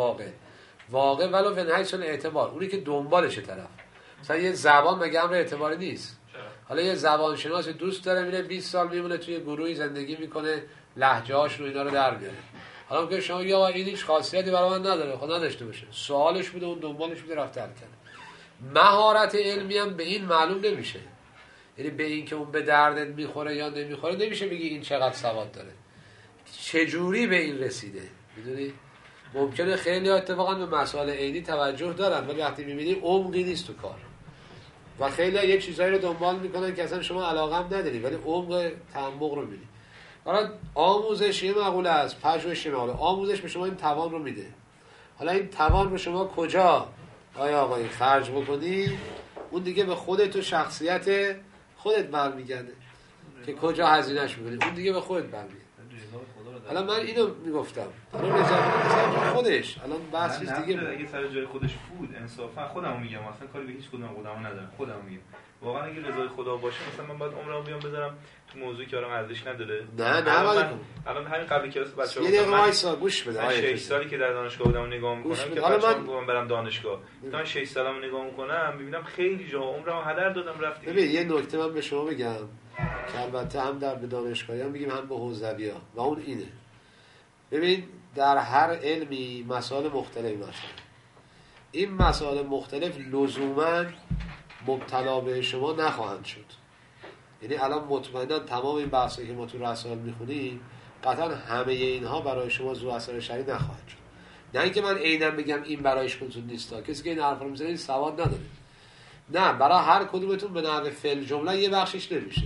واقع ولو به حیث الاعتبار، اونی که دنبالشه طرف. مثلا یه زبان مگه امر اعتباری نیست؟ حالا یه زبان شناس دوست داره میره 20 سال میمونه توی گروهی زندگی میکنه، لهجه‌هاش رو اینا رو در بیاره. حالا که شما یا این هیچ خاصیتی برای من نداره، خود نداشته باشه، سوالش بوده اون دنبالش بوده رفت کرده. مهارت علمی هم به این معلوم نمیشه. یعنی به این که اون به دردت میخوره یا نمیخوره نمیشه بگی این چقدر سواد داره، چجوری به این رسیده. میدونی ممکنه خیلی اتفاقا به مسائل عینی توجه دارن ولی وقتی میبینی عمقی نیست تو کار و خیلی یه چیزایی رو دنبال میکنن که اصلا شما علاقه هم نداری ولی عمق تعمق رو میبینی. حالا آموزش یه مقوله است، پژوهش یه مقوله. آموزش به شما این توان رو میده. حالا این توان رو شما کجا آقایی خرج بکنی اون دیگه به خودت و شخصیت خودت برمیگرده که کجا هزینه‌اش میکنی، اون دیگه به خودت برمیگرده. الان من اینو میگفتم، الان رضا خودش الان بحث چیز دیگه اگه سر جای خودش بود انصافا خودمو میگم، اصلا کاری به هیچ کدوم خودمو ندارم، خودمو میگم واقعا اگه رضای خدا باشه مثلا من باید عمرمو بیام بذارم تو موضوعی که برام ارزش نداره. نه الان همین قبل کلاس بچه‌ها یه دقیقه وایسا گوش بده. من 6 سالی که در دانشگاه بودم نگاه می‌کنم که بچه‌ها برام دانشگاه من 6 سالمو نگاه می‌کنم می‌بینم خیلی جا عمرمو هدر دادم رفتم. ببین یه نکته من به شما بگم که البته هم در دانشگاهی هم میگیم هم به حوزوی‌ها و اون اینه. ببین در هر علمی مسائل مختلفی هست. این مسائل مختلف لزوما مبتلا به شما نخواهند شد. یعنی الان مطمئنا تمام این بحثایی که ما تو رسائل میخونیم قطعا همه اینها برای شما ذو اثر شرعی نخواهد شد. نه اینکه من عیناً بگم این برایش کنتون نیستا، کسی که این حرفا رو میزنه این سواد نداره. نه، برای هر کدومتون به نحو فعل جمله یه بخشش نمیشه.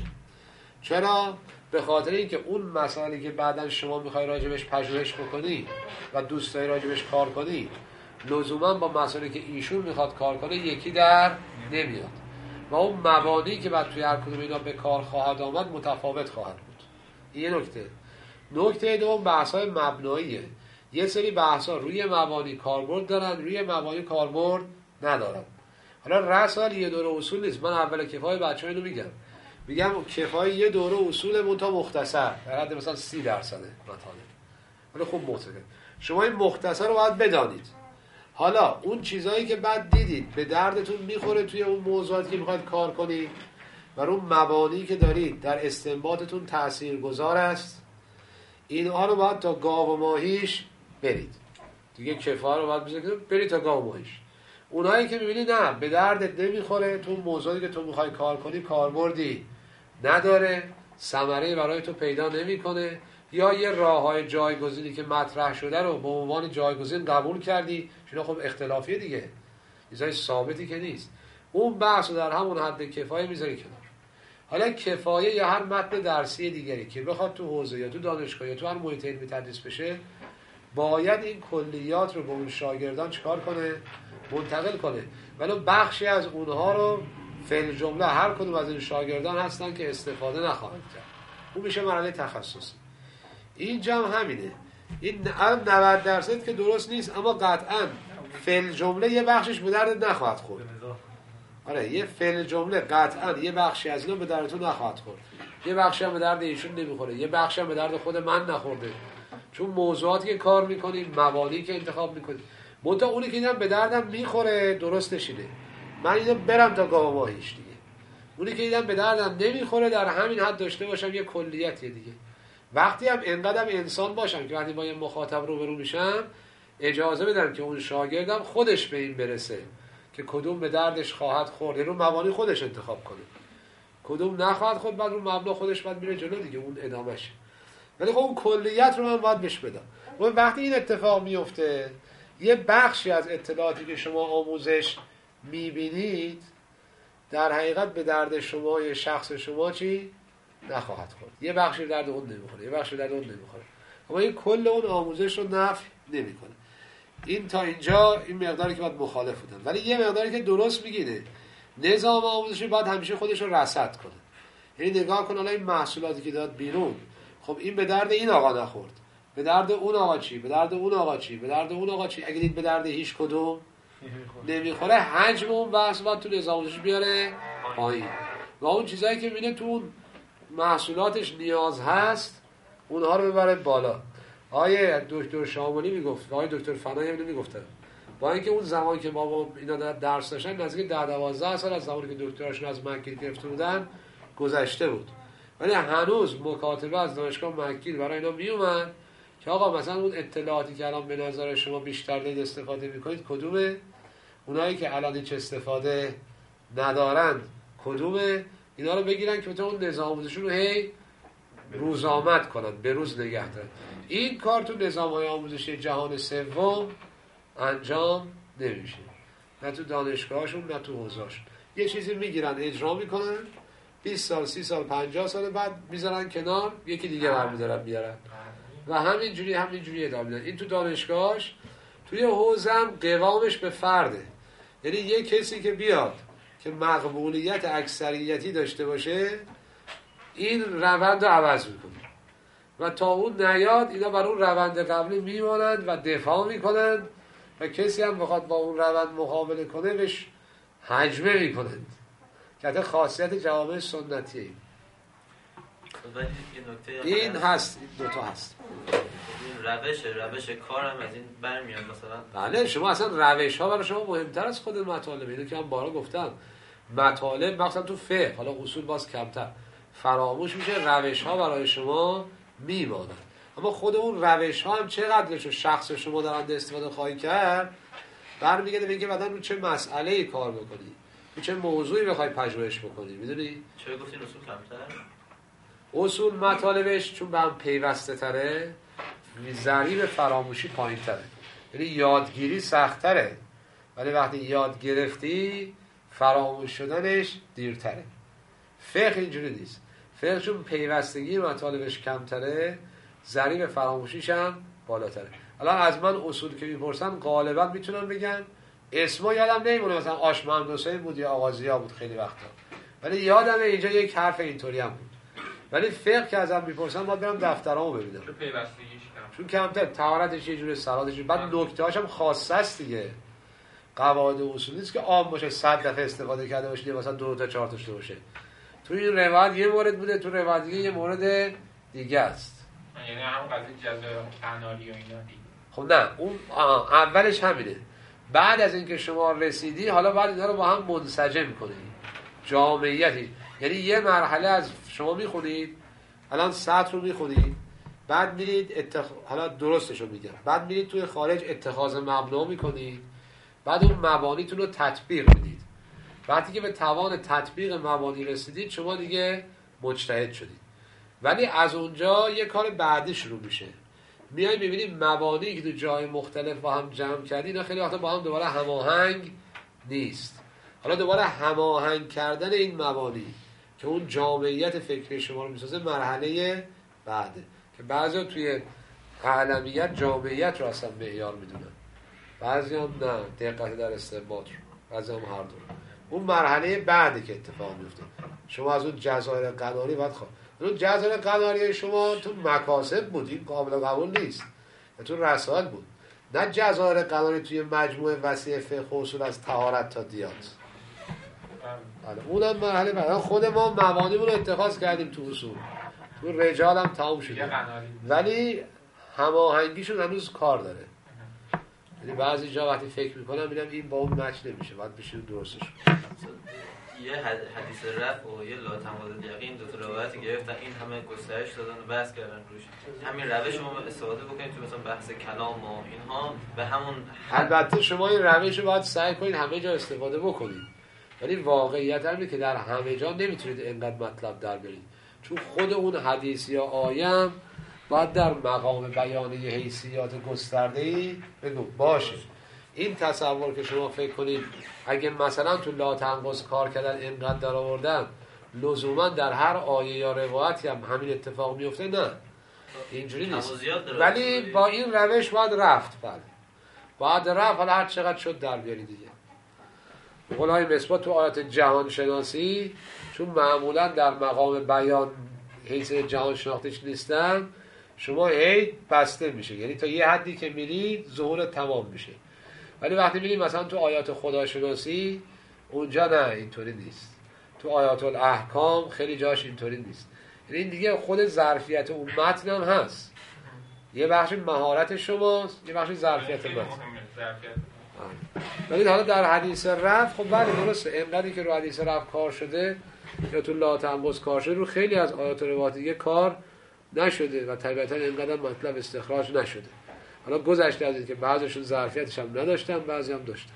چرا؟ به خاطر اینکه اون مسائلی که بعداً شما میخوای راجبش پژوهش بکنی و دوست داری راجبش کار کنی لزوما با مسائلی که ایشون میخواد کار کنه یکی در نمیاد و اون مبانی که بعد توی هر کدوم اینا به کار خواهد آمد متفاوت خواهد بود. این یه نکته دوم بحث‌های مبناییه. یه سری بحث‌ها روی مبانی کاربرد دارن، روی مبانی کاربرد ندارن. حالا رسال یه دوره اصول نیست. من اول کفایه بچه‌ها اینو میگم کفایه یه دوره اصول منتها مختصر، در حد مثلا 30% مطالب. حالا خوب مختصر. شما این مختصر رو باید بدانید. حالا اون چیزایی که بعد دیدید به دردتون میخوره توی اون موضوعاتی که میخواید کار کنید و اون مبانی که دارید در استنباطتون تاثیرگذار است، اینها رو باید تا گاو و ماهیش برید. دیگه کفایه رو باید بذارید برید تا گاو و ماهیش. اونایی که میبینی نه به دردت نمیخوره، تو موضوعی که تو میخوای کار کنی کاربردی نداره، ثمره برای تو پیدا نمیکنه، یا یه راههای جایگزینی که مطرح شده رو به عنوان جایگزین قبول کردی، اینا خب اختلافیه دیگه، چیزای ثابتی که نیست، اون بحث رو در همون حد کفایه میذاری کنار. حالا کفایه یا هر متن درسی دیگری که بخواد تو حوزه یا تو دانشگاه یا تو هر محیط علمی تدریس بشه، باید این کلیات رو به اون شاگردان چکار کنه؟ منتقل کنه. ولی بخشی از اونها رو فعل جمله هر کدوم از این شاگردان هستن که استفاده نخواهند کرد. اون میشه مرحله تخصصی. اینجا هم همینه. این 90% که درست نیست، اما قطعا فعل جمله یه بخشش به درد نخواهد خورد. آره یه فعل جمله قطعا یه بخشی از اینا به دردتون نخواهد خورد. یه بخشی هم به درد ایشون نمیخوره، یه بخشی هم به درد خود من نخورده. چون موضوعاتی که کار میکنیم، مبانی که انتخاب میکنیم، منتها اونی که اینم به دردم میخوره درستش اینه من اینو برم تا گاو ماهیش دیگه. اونی که اینم به دردم نمیخوره در همین حد داشته باشم یه کلیتیه دیگه. وقتی هم انقدرم انسان باشم که وقتی با یه مخاطب روبرو میشم اجازه بدم که اون شاگردم خودش به این برسه که کدوم به دردش خواهد خورد، رو مبانی خودش انتخاب کنه، کدوم نخواهد خورد، بعد رو مبنا خودش بعد میره جلو دیگه، اون ادامشه. ولی خب اون کلیت رو من باید بهش بدم. وقتی این اتفاق میفته یه بخشی از اطلاعاتی که شما آموزش میبینید در حقیقت به درد شما یه شخص شما چی؟ نخواهد خورد. یه بخشی درد اون نمیخوره، یه بخشی درد اون نمیخوره، اما این کل اون آموزش رو نفی نمیکنه. این تا اینجا این مقداری که باید مخالف بودن. ولی یه مقداری که درست میگیره، نظام آموزشی باید همیشه خودش رو رصد کنه. یعنی نگاه کن حالا این محصولاتی که داد بیرون، خب این به درد این آقا نخورد، به درد اون آقا چی، به درد اون آقا چی، به درد اون آقا چی. اگه دید به درد هیچ کدوم نمیخوره، حجم اون بحث باید تو نظام آموزشی بیاره پایین و اون چیزایی که میبینه تو اون محصولاتش نیاز هست اونها رو ببره بالا. آیه دکتر شاملی میگفت، آیه دکتر فنایی هم میگفتن، با اینکه اون زمانی که ما با اینا درس داشتن نزدیک 10-12 سال از زمانی که دکتراشون از مکیل گرفته بودن گذشته بود، ولی هنوز مکاتبه از دانشگاه مکیل برای اینا میومد که آقا مثلا اون اطلاعاتی که الان به نظر شما بیشتر دارید استفاده میکنید کدومه، اونایی که الان هیچ استفاده ندارند کدومه، اینا رو بگیرن که بتونن اون نظام آموزشی رو هی روزآمد کنن، به روز نگه دارن. این کار تو نظام‌های آموزشی جهان سوم انجام نمیشه، نه تو دانشگاهشون نه تو حوزه‌شون. یه چیزی میگیرن اجرا میکنن، 20 سال 30 سال 50 سال بعد میذارن کنار، یکی دیگه برمی‌دارن میارن و همینجوری ادامه میدن. این تو دانشگاهش، توی حوزه‌ام قوامش به فرده، یعنی یه کسی که بیاد که مقبولیت اکثریتی داشته باشه این روند رو عوض میکنه و تا اون نیاد اینا بر اون روند قبلی میمانند و دفاع میکنند و کسی هم بخواد با اون روند مقابله کنه بهش هجمه میکنند که حتی خاصیت جوامع سنتیه. این هست، این دوتا هست. روش کار هم از این برمیاد مثلا. بله، شما اصلا روش ها برای شما مهمتر از خود مطالب. اینو که من بارا گفتم، مطالب مثلا تو فقه، حالا اصول باز کمتر فراموش میشه، روش ها برای شما میمانند. اما خود اون روش ها هم چقدرش رو شخص شما درنده استفاده خواهی کرد برمیگرده به اینکه بعدن رو چه مسئله‌ای کار بکنی، رو چه موضوعی بخوای پژوهش بکنی. میدونی چرا گفتین اصول کمتر؟ اصول مطالبش چون به هم پیوسته تره، ضریب فراموشی پایین تره، یعنی یادگیری سخت تره، ولی وقتی یاد گرفتی فراموش شدنش دیرتره. فقه اینجوری نیست. فقه چون پیوستگی مطالبش کمتره، ضریب فراموشیش هم بالاتره. الان از من اصول که میپرسن غالبا میتونم بگم، اسما یادم نمیمونه، مثلا آش محمد حسین بود یا آغازیا بود خیلی وقتا، ولی یادمه اینجا یک حرف اینطوری هم بود. ولی فقه که ازم میپرسن باید برم دفترامو ببینم، چون پیوستگیش کم، چون کمتر طهارتش یه جوری، صلاتش بعد نکته‌هاش هم خاصه است دیگه. قواعد و اصول نیست که عام باشه 100 دفعه استفاده کرده باشه مثلا 2 تا 4 تا باشه. تو این روایت یه مورد بوده، تو روایت دیگه یه مورد دیگه است. یعنی همون قضیه جزایر قناری و اینا دیگه. خب نه اون اولش همینه. بعد از اینکه شما رسیدی حالا بعد اینا رو با هم منسجم کنید، جامعیتی. یعنی یه مرحله از شما میخونید، الان سطر رو میخونید، بعد میرید حالا درستش رو میگم، بعد میرید توی خارج اتخاذ مبنا میکنید، بعد اون مبانیتون رو تطبیق میدید. وقتی که به توان تطبیق مبانی رسیدید شما دیگه مجتهد شدید. ولی از اونجا یه کار بعدی شروع میشه، میای میبینید مبانی که تو جای مختلف با هم جمع کردید اینا خیلی وقتا با هم دوباره هماهنگ نیست. حالا دوباره هماهنگ کردن این مبانی که اون جامعیت فکری شما رو میسازه مرحله بعده، که بعضیا توی عالمیت جامعیت رو اصلا معیار میدونن، بعضی هم نه دقت در استنباط رو، بعضی هم هر دو. اون مرحله بعده که اتفاق میفته. شما از اون جزایر قناری باید اون جزایر قناری شما تو مکاسب بود، این قابل قبول نیست، تو رسائل بود، نه جزایر قناری توی مجموعه وسیع فقه و اصول از طهارت تا دیات. اونم مرحله بعد. خود ما مبانیمون رو اتخاذ کردیم تو اصول، تو رجال هم تمام شده، ولی هماهنگیشون هنوز کار داره. یعنی بعضی جا وقتی فکر میکنم میگم این با اون مچ نمیشه، باید بشه درستش. یه حدیث رفع و یه لا تمادد یقین دو تا روایتی گرفتن، این همه گسترش دادن و بحث کردن روش. همین روش شما استفاده بکنید تو مثلا بحث کلام و اینها به همون البته شما این روش رو باید سعی کنید همه جا استفاده بکنید، ولی واقعیت اینه که در همه جا نمیتونید اینقدر مطلب در برید، چون خود اون حدیث یا آیه باید در مقام بیان یه حیثیات گسترده‌ای باشه. این تصور که شما فکر کنید اگه مثلا تو لا تنقض کار کردن اینقدر در آوردن لزوما در هر آیه یا روایتی هم همین اتفاق میفته، نه اینجوری نیست. ولی با این روش باید رفت، بله باید رفت، حالا هر چقدر شد در بیاری دیگه. قولای مصباح تو آیات جهان شناسی چون معمولا در مقام بیان حیثیت جهان شناختیش نیستن، شما هی بسته میشه، یعنی تا یه حدی که میرید ظهور تمام میشه. ولی وقتی میرید مثلا تو آیات خداشناسی اونجا نه اینطوری نیست، تو آیات الاحکام خیلی جاش اینطوری نیست. یعنی این دیگه خود ظرفیت اون متن هم هست، یه بخش مهارت شماست، یه بخش ظرفیت متن. ولی حالا در حدیث رفع خب بله درسته، اینقدری که رو حدیث رفع کار شده یا تو لا تنقض کار شده، رو خیلی از آیات و روایات دیگه کار نشده و طبیعتا اینقدر مطلب استخراج نشده. حالا گذشته از این که بعضیشون ظرفیتش هم نداشتن، بعضی هم داشتن.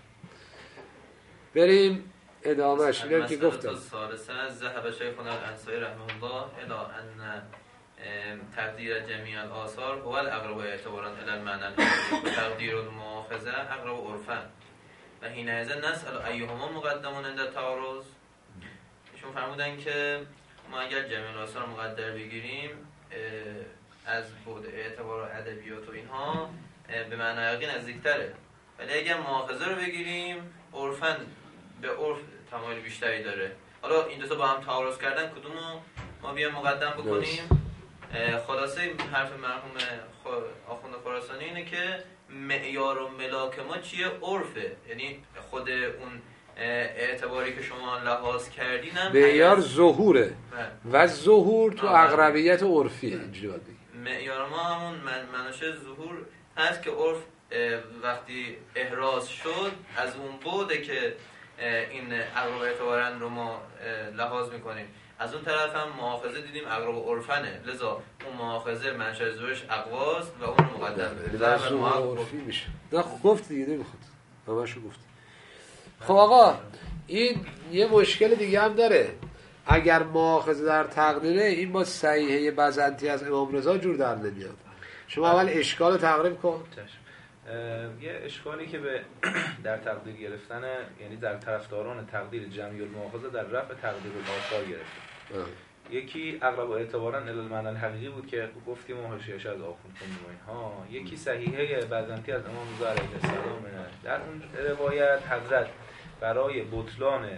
بریم ادامهش. اینم که گفتم ثالثا ذهب شیخنا الانصاری رحمه الله الی ان تقدیر جمیع الاثار هو الاقرب اعتبارا الی المعنى و تقدیر المؤاخذه اقرب عرفا و حینئذ نسأل ایهما مقدم عند التعارض. ایشون فرمودن که ما اگر جمیع الاثار مقدر بگیریم از بعد اعتبار و ادبیات و اینها به معنای یقین نزدیک‌تره، ولی اگر مؤاخذه رو بگیریم عرفاً به عرف تمایل بیشتری داره. حالا این دو تا با هم تعارض کردن کدومو ما بیایم مقدم بکنیم؟ خلاصه حرف مرحوم آخوند خراسانی اینه که معیار و ملاک ما چیه؟ عرفه. یعنی خود اون اعتباری که شما لحاظ کردین هم معیار ظهوره و ظهور تو اقربیت عرفیه. اینجوری باید بگیم معیار ما همون مناشه ظهور هست که عرف وقتی احراز شد از اون بوده که این اقرب اعتبارن رو ما لحاظ میکنیم. از اون طرف هم مؤاخذه دیدیم اقرب عرفنه، لذا اون مؤاخذه منشأ ظهورش اقواست و اون رو مقدم ظهور عرفی میشه. نه گفت دیگه نمیخواد همشو گفت. خب آقا این یه مشکل دیگه هم داره. اگر مؤاخذه در تقدیره، این با صحیحه بزنطی از امام رضا جور در نمیاد. شما اول اشکال رو تقریب کن. یه اشکالی که به در تقدیر گرفتن، یعنی در طرفداران تقدیر جمعی المؤاخذه در رفع تقدیر الاثار گرفته. یکی اقرب اعتبارا الی المعنى الحقیقی بود که گفتیم و حاشیه‌اش از آخوند خوندیم اینها. یکی صحیحه بزنطی از امام رضا علیه السلام. در اون روایت حضرت برای بطلان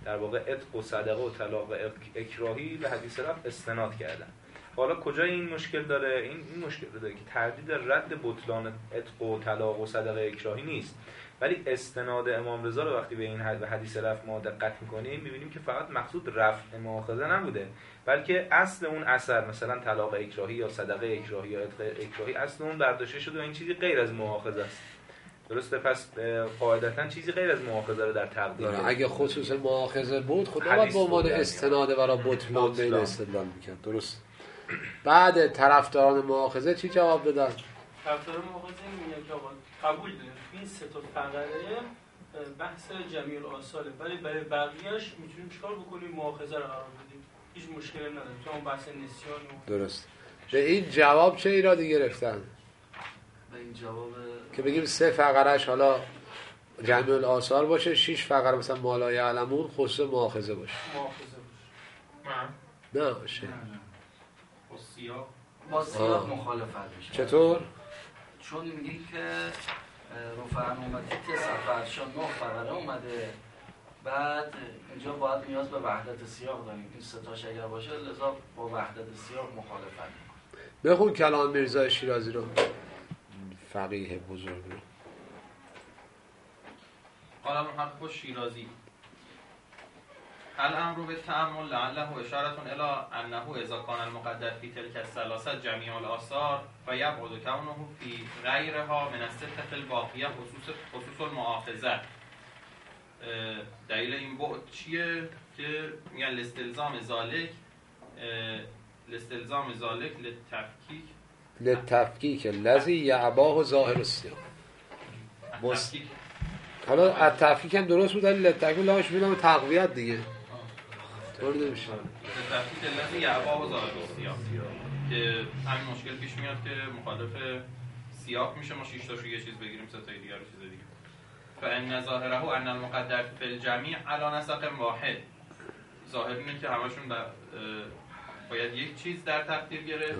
در واقع عتق و صدقه و طلاق اکراهی به حدیث رفع استناد کردن. حالا کجا این مشکل داره؟ این مشکل داره که تردید رد بطلان عتق و طلاق و صدقه اکراهی نیست، ولی استناد امام رضا رو وقتی به این حدیث رفع ما دقت می‌کنیم می‌بینیم که فقط مقصود رفع مؤاخذه نبوده، بلکه اصل اون اثر مثلا طلاق اکراهی یا صدقه اکراهی یا عتق اکراهی اصل اون برداشته شده و این چیزی غیر از مؤاخذه است. درسته؟ پس قاعدتاً چیزی غیر از مؤاخذه رو در تقدیر داره. اگه خصوص مؤاخذه بود خود نباید به عنوان استناد برای بطلان بین استدلال می‌کرد. درست. بعد طرفداران مؤاخذه چی جواب دادن؟ طرفداران مؤاخذه میگن که آقا قبول داریم این سه تا فقره بحث جمیع الاصاله، ولی برای بقیه‌اش میتونیم چیکار بکنیم؟ مؤاخذه رو قرار بدیم، هیچ مشکلی نداره. تو اون بحث نسیان درست. به این جواب چه ایرادی گرفتن؟ به این جواب که بگیم 3 فقرهش حالا جمیع الاثار باشه، 6 فقره مثلا ما لا یعلمون خصوص مؤاخذه باشه. مؤاخذه باشه. نه باشه. با سیاق مخالفت میشه. چطور؟ چون میگی که رفعن اومده 9 فقره اومده، بعد اینجا باید نیاز به وحدت سیاق داریم. این 3 تاش اگر باشه لذا با وحدت سیاق مخالفت. بخون کلام میرزا شیرازی رو، فقیه بزرگ رو. قال المحقق الشیرازی الامر بالتأمل لعله اشارة الى انه اذا كان المقدر في تلك الثلاثه جميع الاثار فيبعد كونه في غيرها من السته الباقيه خصوص المؤاخذه. دلیل این بعد چیه؟ که میگن لاستلزام ذالک للتفکیک الذی یعباه ظاهر السیاق. حالا التفکیک هم درست بود، ولی للتفکیک لاش میدونم تقویت دیگه طور نمیشه. للتفکیک الذی یعباه ظاهر السیاق که همین مشکل پیش میاد که مخالف سیاق میشه، ما 6 تاشو یه چیز بگیریم 3 تای دیگه رو چیز دیگه. فان ظاهره ان المقدر فی الجمیع علی نسق واحد. ظاهر اینه که همشون باید یک چیز در تقدیر گرفت.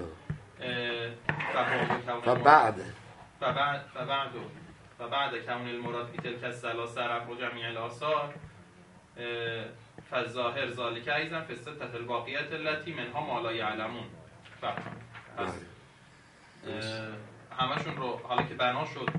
فبعد کون المراد فی تلک الثلاثه رفع جمیع الاثار فالظاهر ذلك ایضا فی السته الباقیه التي منها ما لا یعلمون. همشون رو حالا که بنا شد،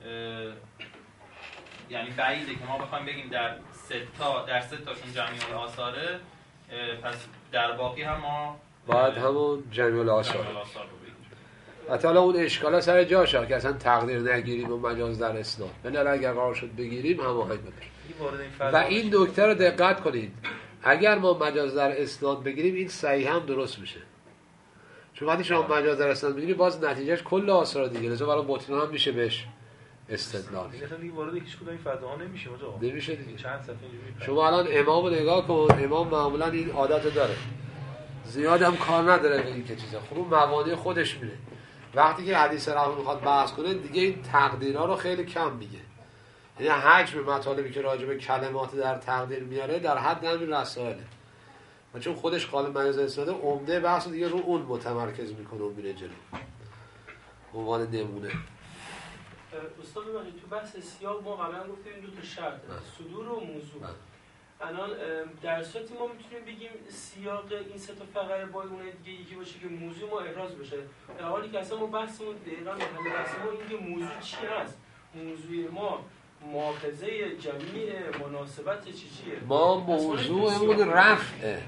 یعنی بعیده که ما بخوایم بگیم در 3 تاشون جمیع الاثاره، پس در باقی هم ما باید همون جمیع الاثار رو بگیم. حتی حالا اون اشکالا سر جاشه که اصلا تقدیر نگیریم و مجاز در اسناد، ولی اگر قرار شد بگیریم هماهنگ بکنیم. و این نکته رو دقت کنید، اگر ما مجاز در اسناد بگیریم این صحیح هم درست میشه، چون وقتی شما مجاز در اسناد بگیرید باز نتیجهش کل آثار دیگه، لذا برای بطلان هم میشه بهش استدلال. دیگه وارد هیچ کدوم این فضاها نمیشه آقا. نمیشه دیگه. چند صفحه اینجوری. شما الان امامو نگاه کن، امام معمولا این عادت داره، زیاد هم کار نداره به این که چیزا، خب موانع خودش میره. وقتی که حدیث رفع میخواد بحث کنه دیگه این تقدیرها رو خیلی کم میگه، یعنی حجم مطالبی که راجع به کلمات در تقدیر میاره در حد همین رسائله، و چون خودش قالب مجاز استفاده عمده بحث دیگه رو اون متمرکز میکنه و میره جلو. عنوان نمونه استاد ببخشید تو بحث سیاق ما قبلا گفتیم 2 تا شرط، صدور و موضوع. الان در صورتی ما میتونیم بگیم سیاق این 3 تا فقره باید اون دیگه یکی باشه که موضوع ما احراز بشه، در حالی که اصلا ما بحثمون دقیقاً محل بحث ما این که موضوع چی هست. موضوع ما مؤاخذه جمیع مناسبت چیه؟ ما موضوعمون رفعه،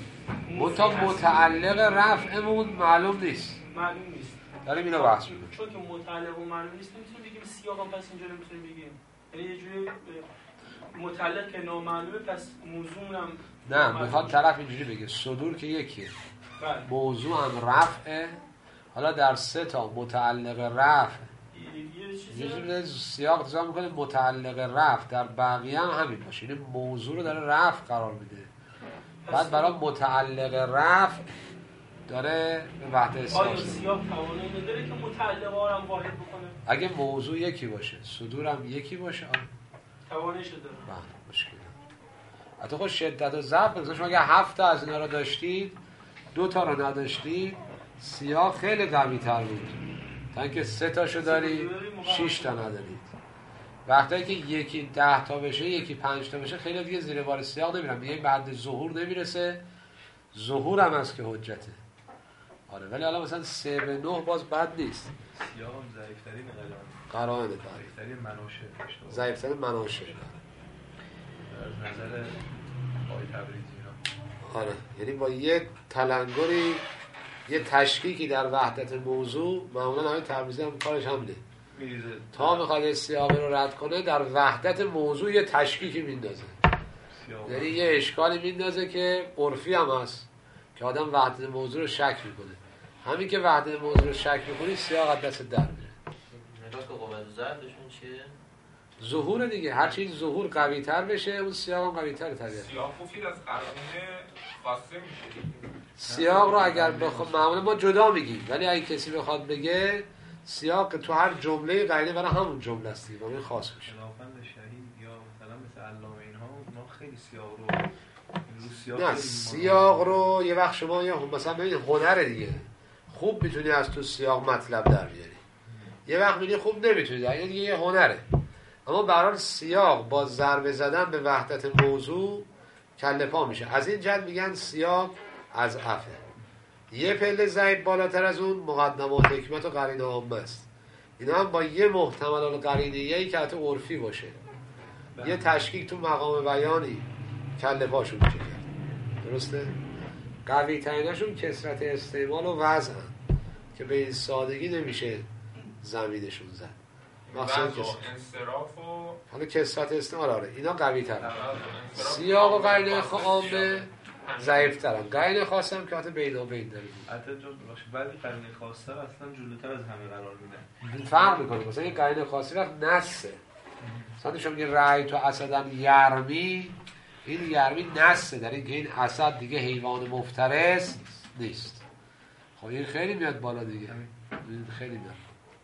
متعلق رفعمون معلوم نیست. داریم اینو بحث می‌کنیم. چون که متعلق و معلوم نیست نمیتونیم بگیم سیاق هم پس اینجا نمیتونیم بگیم. یعنی یه جوری متعلق که نامعلومه پس موضوع هم نه، میخواد طرف اینجوری بگه صدور که یکیه، موضوع هم رفعه. حالا در 3 تا متعلق رفع یه سیاق انتظار میکنه متعلق رفع در بقیه هم همین باشه، یعنی موضوع رو داره رفع قرار میده، بعد برای متعلق رفع داره به وحدت احساس. آیا سیاق توانایی نداره که متعلق ها هم واحد بکنه؟ اگه موضوع یکی باشه، صدور هم یکی باشه، توانش داره. بله مشکل. حتی خود شدت و ضبط، مثلا شما اگه 7 تا از اینا رو داشتید 2 تا رو نداشتید، سیاق خیلی قوی تر بود تا اینکه 3 تاشو دارید 6 تا ندارید. وقتی که یکی 10 تا بشه یکی 5 تا بشه خیلی دیگه زیر بار سیاق نمیرن، میگه بعد ظهور نمیرسه، ظهور هم هست که حجته. آره ولی حالا مثلا 3 به 9 باز بد نیست. سیاق هم ضعیف‌ترین قرائن ضعیف‌ترین مناشه، ضعیف‌ترین مناشه از نظر آقای تبریزی اینا. آره یعنی با یه تلنگری یه تشکیکی در وحدت موضوع، معمولا آقای تبریزی هم کارش همینه، میریزه تا میخواد سیاق رو رد کنه در وحدت موضوع یه تشکیکی میندازه، یعنی یه اشکالی میندازه که عرفی هم هست که آدم وحدت موضوع رو شک میکنه. همین که وحدت موضوع رو شک میکنی سیاق از دست در میره. نگاه که قوت ضعفشون چیه؟ ظهور دیگه، هر چیز ظهور قوی تر بشه اون سیاق هم قوی تر طبیعت. سیاق خوفید از قرانه خاصه میشه. سیاق رو اگر معمولا ما جدا میگیم، ولی اگه کسی بخواد بگه سیاق تو هر جمله قرینه برای همون جمله است دیگه، اون خاص میشه. خلافند شهید یا مثلا مثل علامه اینها ما خیلی سیاق رو نه سیاق رو یه وقت شما یا مثلا ببین هنر دیگه خوب میتونی از تو سیاق مطلب در بیاری، یه وقت میگی خوب نمیتونی، یعنی دیگه یه هنره. اما به هر حال سیاق با ضربه زدن به وحدت موضوع کله پا میشه. از این جهت میگن سیاق از عفه. یه پله ضعیف بالاتر از اون مقدمات حکمت و قرینه عامه است. اینا هم با یه محتمل قرینه‌ای که حتی عرفی باشه، یه تشکیک تو مقام بیانی کله پاشون میشه کرد. درسته؟ قوی ترینشون کثرت استعمال و وضع که به این سادگی نمیشه زمینشون زد. مثلا انصراف و حالا کثرت استعمال آره اینا قوی ترن. سیاق و قرینه عامه ضعیف ترن، قرینه خاص هم که حتی بین و بین داریم. حتی بعضی قرینه خاصه اصلا جلوتر از همه قرار میدن، فرق میکنه. مثلا این قرینه خاصی وقت نسه، مثلا شما میگه رأی تو اسدن یرمی، این یرمی نسه در این که این اسد دیگه حیوان مفترس نیست. خب این خیلی میاد بالا دیگه، این خیلی میاد.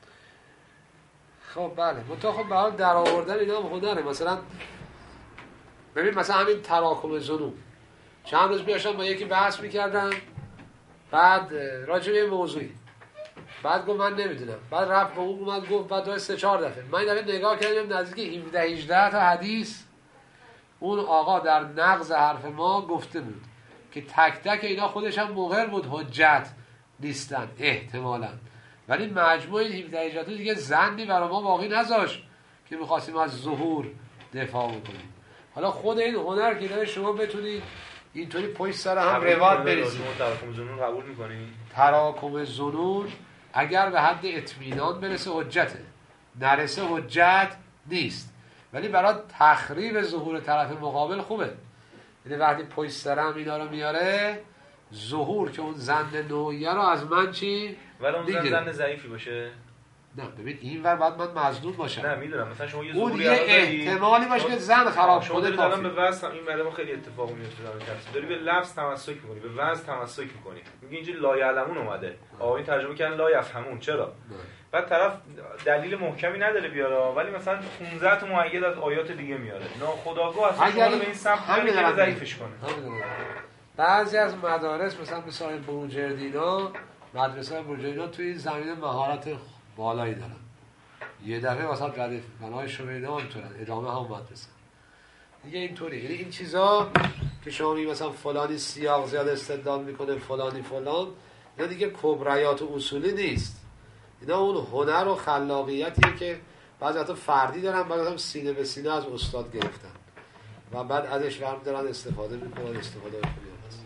خب بله منتها خب به حال در آوردن اینا هم هنره. مثلا ببین مثلا همین تراکم ظنون، چند روز بیاشتم با یکی بحث میکردم، بعد راجع به موضوعی، بعد گفت من نمیدونم، بعد رفت به اون اومد گفت، بعد 2-3-4 دفعه من این دفعه نگاه کردم نزدیک 17-18 تا حدیث اون آقا در نقض حرف ما گفته بود که تک تک اینا خودش هم مقر بود حجت نیستن احتمالاً، ولی مجموع این 17-18 دیگه زندی برای ما باقی نذاشت که می‌خواستیم از ظهور دفاع بکنیم. حالا خود این هنر که داره شما بتونید اینطوری پشت سر هم روایت بریزید. تراکم ظنون قبول می‌کنی؟ تراکم ظنون اگر به حد اطمینان برسه حجته، نرسه حجت نیست، ولی برای تخریب ظهور طرف مقابل خوبه. یعنی وقتی پشت سر هم اینا رو میاره ظهور که اون زن نوعیه رو از من چی؟ ولی اون زن ضعیفی باشه؟ نه ببین این ور بعد من مظنون باشم. نه میدونم مثلا شما یه اون ظهوری یه احتمالی باشه که زن خراب کنه. شما داری به وزن این برای ما خیلی اتفاق میفته در تفسیر، داری به لفظ تمسک می‌کنی، به وزن تمسک می‌کنی، میگی اینجا لا یعلمون اومده، آقا ترجمه کردن لا یفهمون، چرا؟ بعد طرف دلیل محکمی نداره بیاره، ولی مثلا 15 تا مؤید از آیات دیگه میاره، ناخودآگاه اصلا شما رو به این سمت می‌بره که ضعیفش کنه. بعضی از مدارس مثلا مثل بروجردینا، مدرسه بروجردینا توی این زمینه مهارت بالایی دارن. یه دفعه واسه ردیف بنای شویده هم میتونن ادامه هم مدرسه دیگه اینطوری. یعنی این چیزا که شما میگی مثلا فلانی سیاق زیاد استدلال میکنه فلانی فلان، یا دیگه کبریات و اصولی نیست، اینا اون هنر و خلاقیتیه که بعضی وقتا فردی دارن، بعضی وقتا سینه به سینه از استاد گرفتن و بعد ازش ورم دارن استفاده میکنن، استفاده خوبی هست.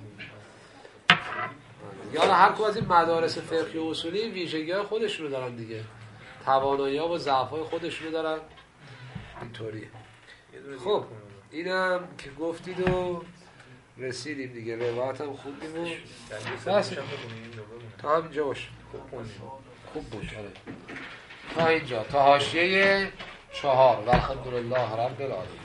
یا هر کدوم از این مدارس فقهی و اصولی ویژگی‌های خودشونو دارن دیگه، توانایی‌ها و ضعف‌های خودشونو دارن، اینطوریه. خب اینم که گفتید و رسیدیم دیگه، روایت هم خوندیم و بس تا همینجا باشه. خوب بود تا اینجا، تا حاشیه 4 و الحمدلله رب العالمین.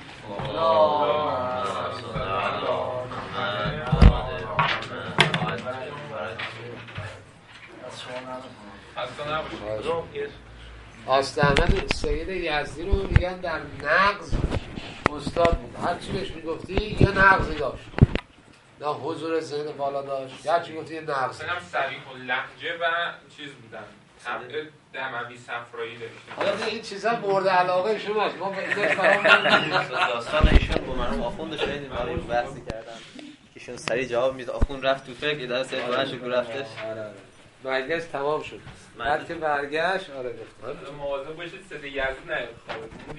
آستاحمد سید یزدی رو میگن در نقض استاد بود، هر چی بهش میگفتی یه نقضی داشت، نه حضور ذهن بالا داشت، هر چی گفتی یه نقض. مثلا صریح اللهجه و چیز بودن، طبع دموی صفرایی داشتیم. حالا این چیزا مورد علاقه شماست، ما فهم داستان ایشون با مرحوم آخوند شنیدیم، ما رو بحثی کردن که ایشون سریع جواب میده، آخوند رفت تو فکر اداره سید بلند شد رفتش. برگشت تمام شد. بعد که برگشت گفتم مواظب باشید صدای یزدی نیاد.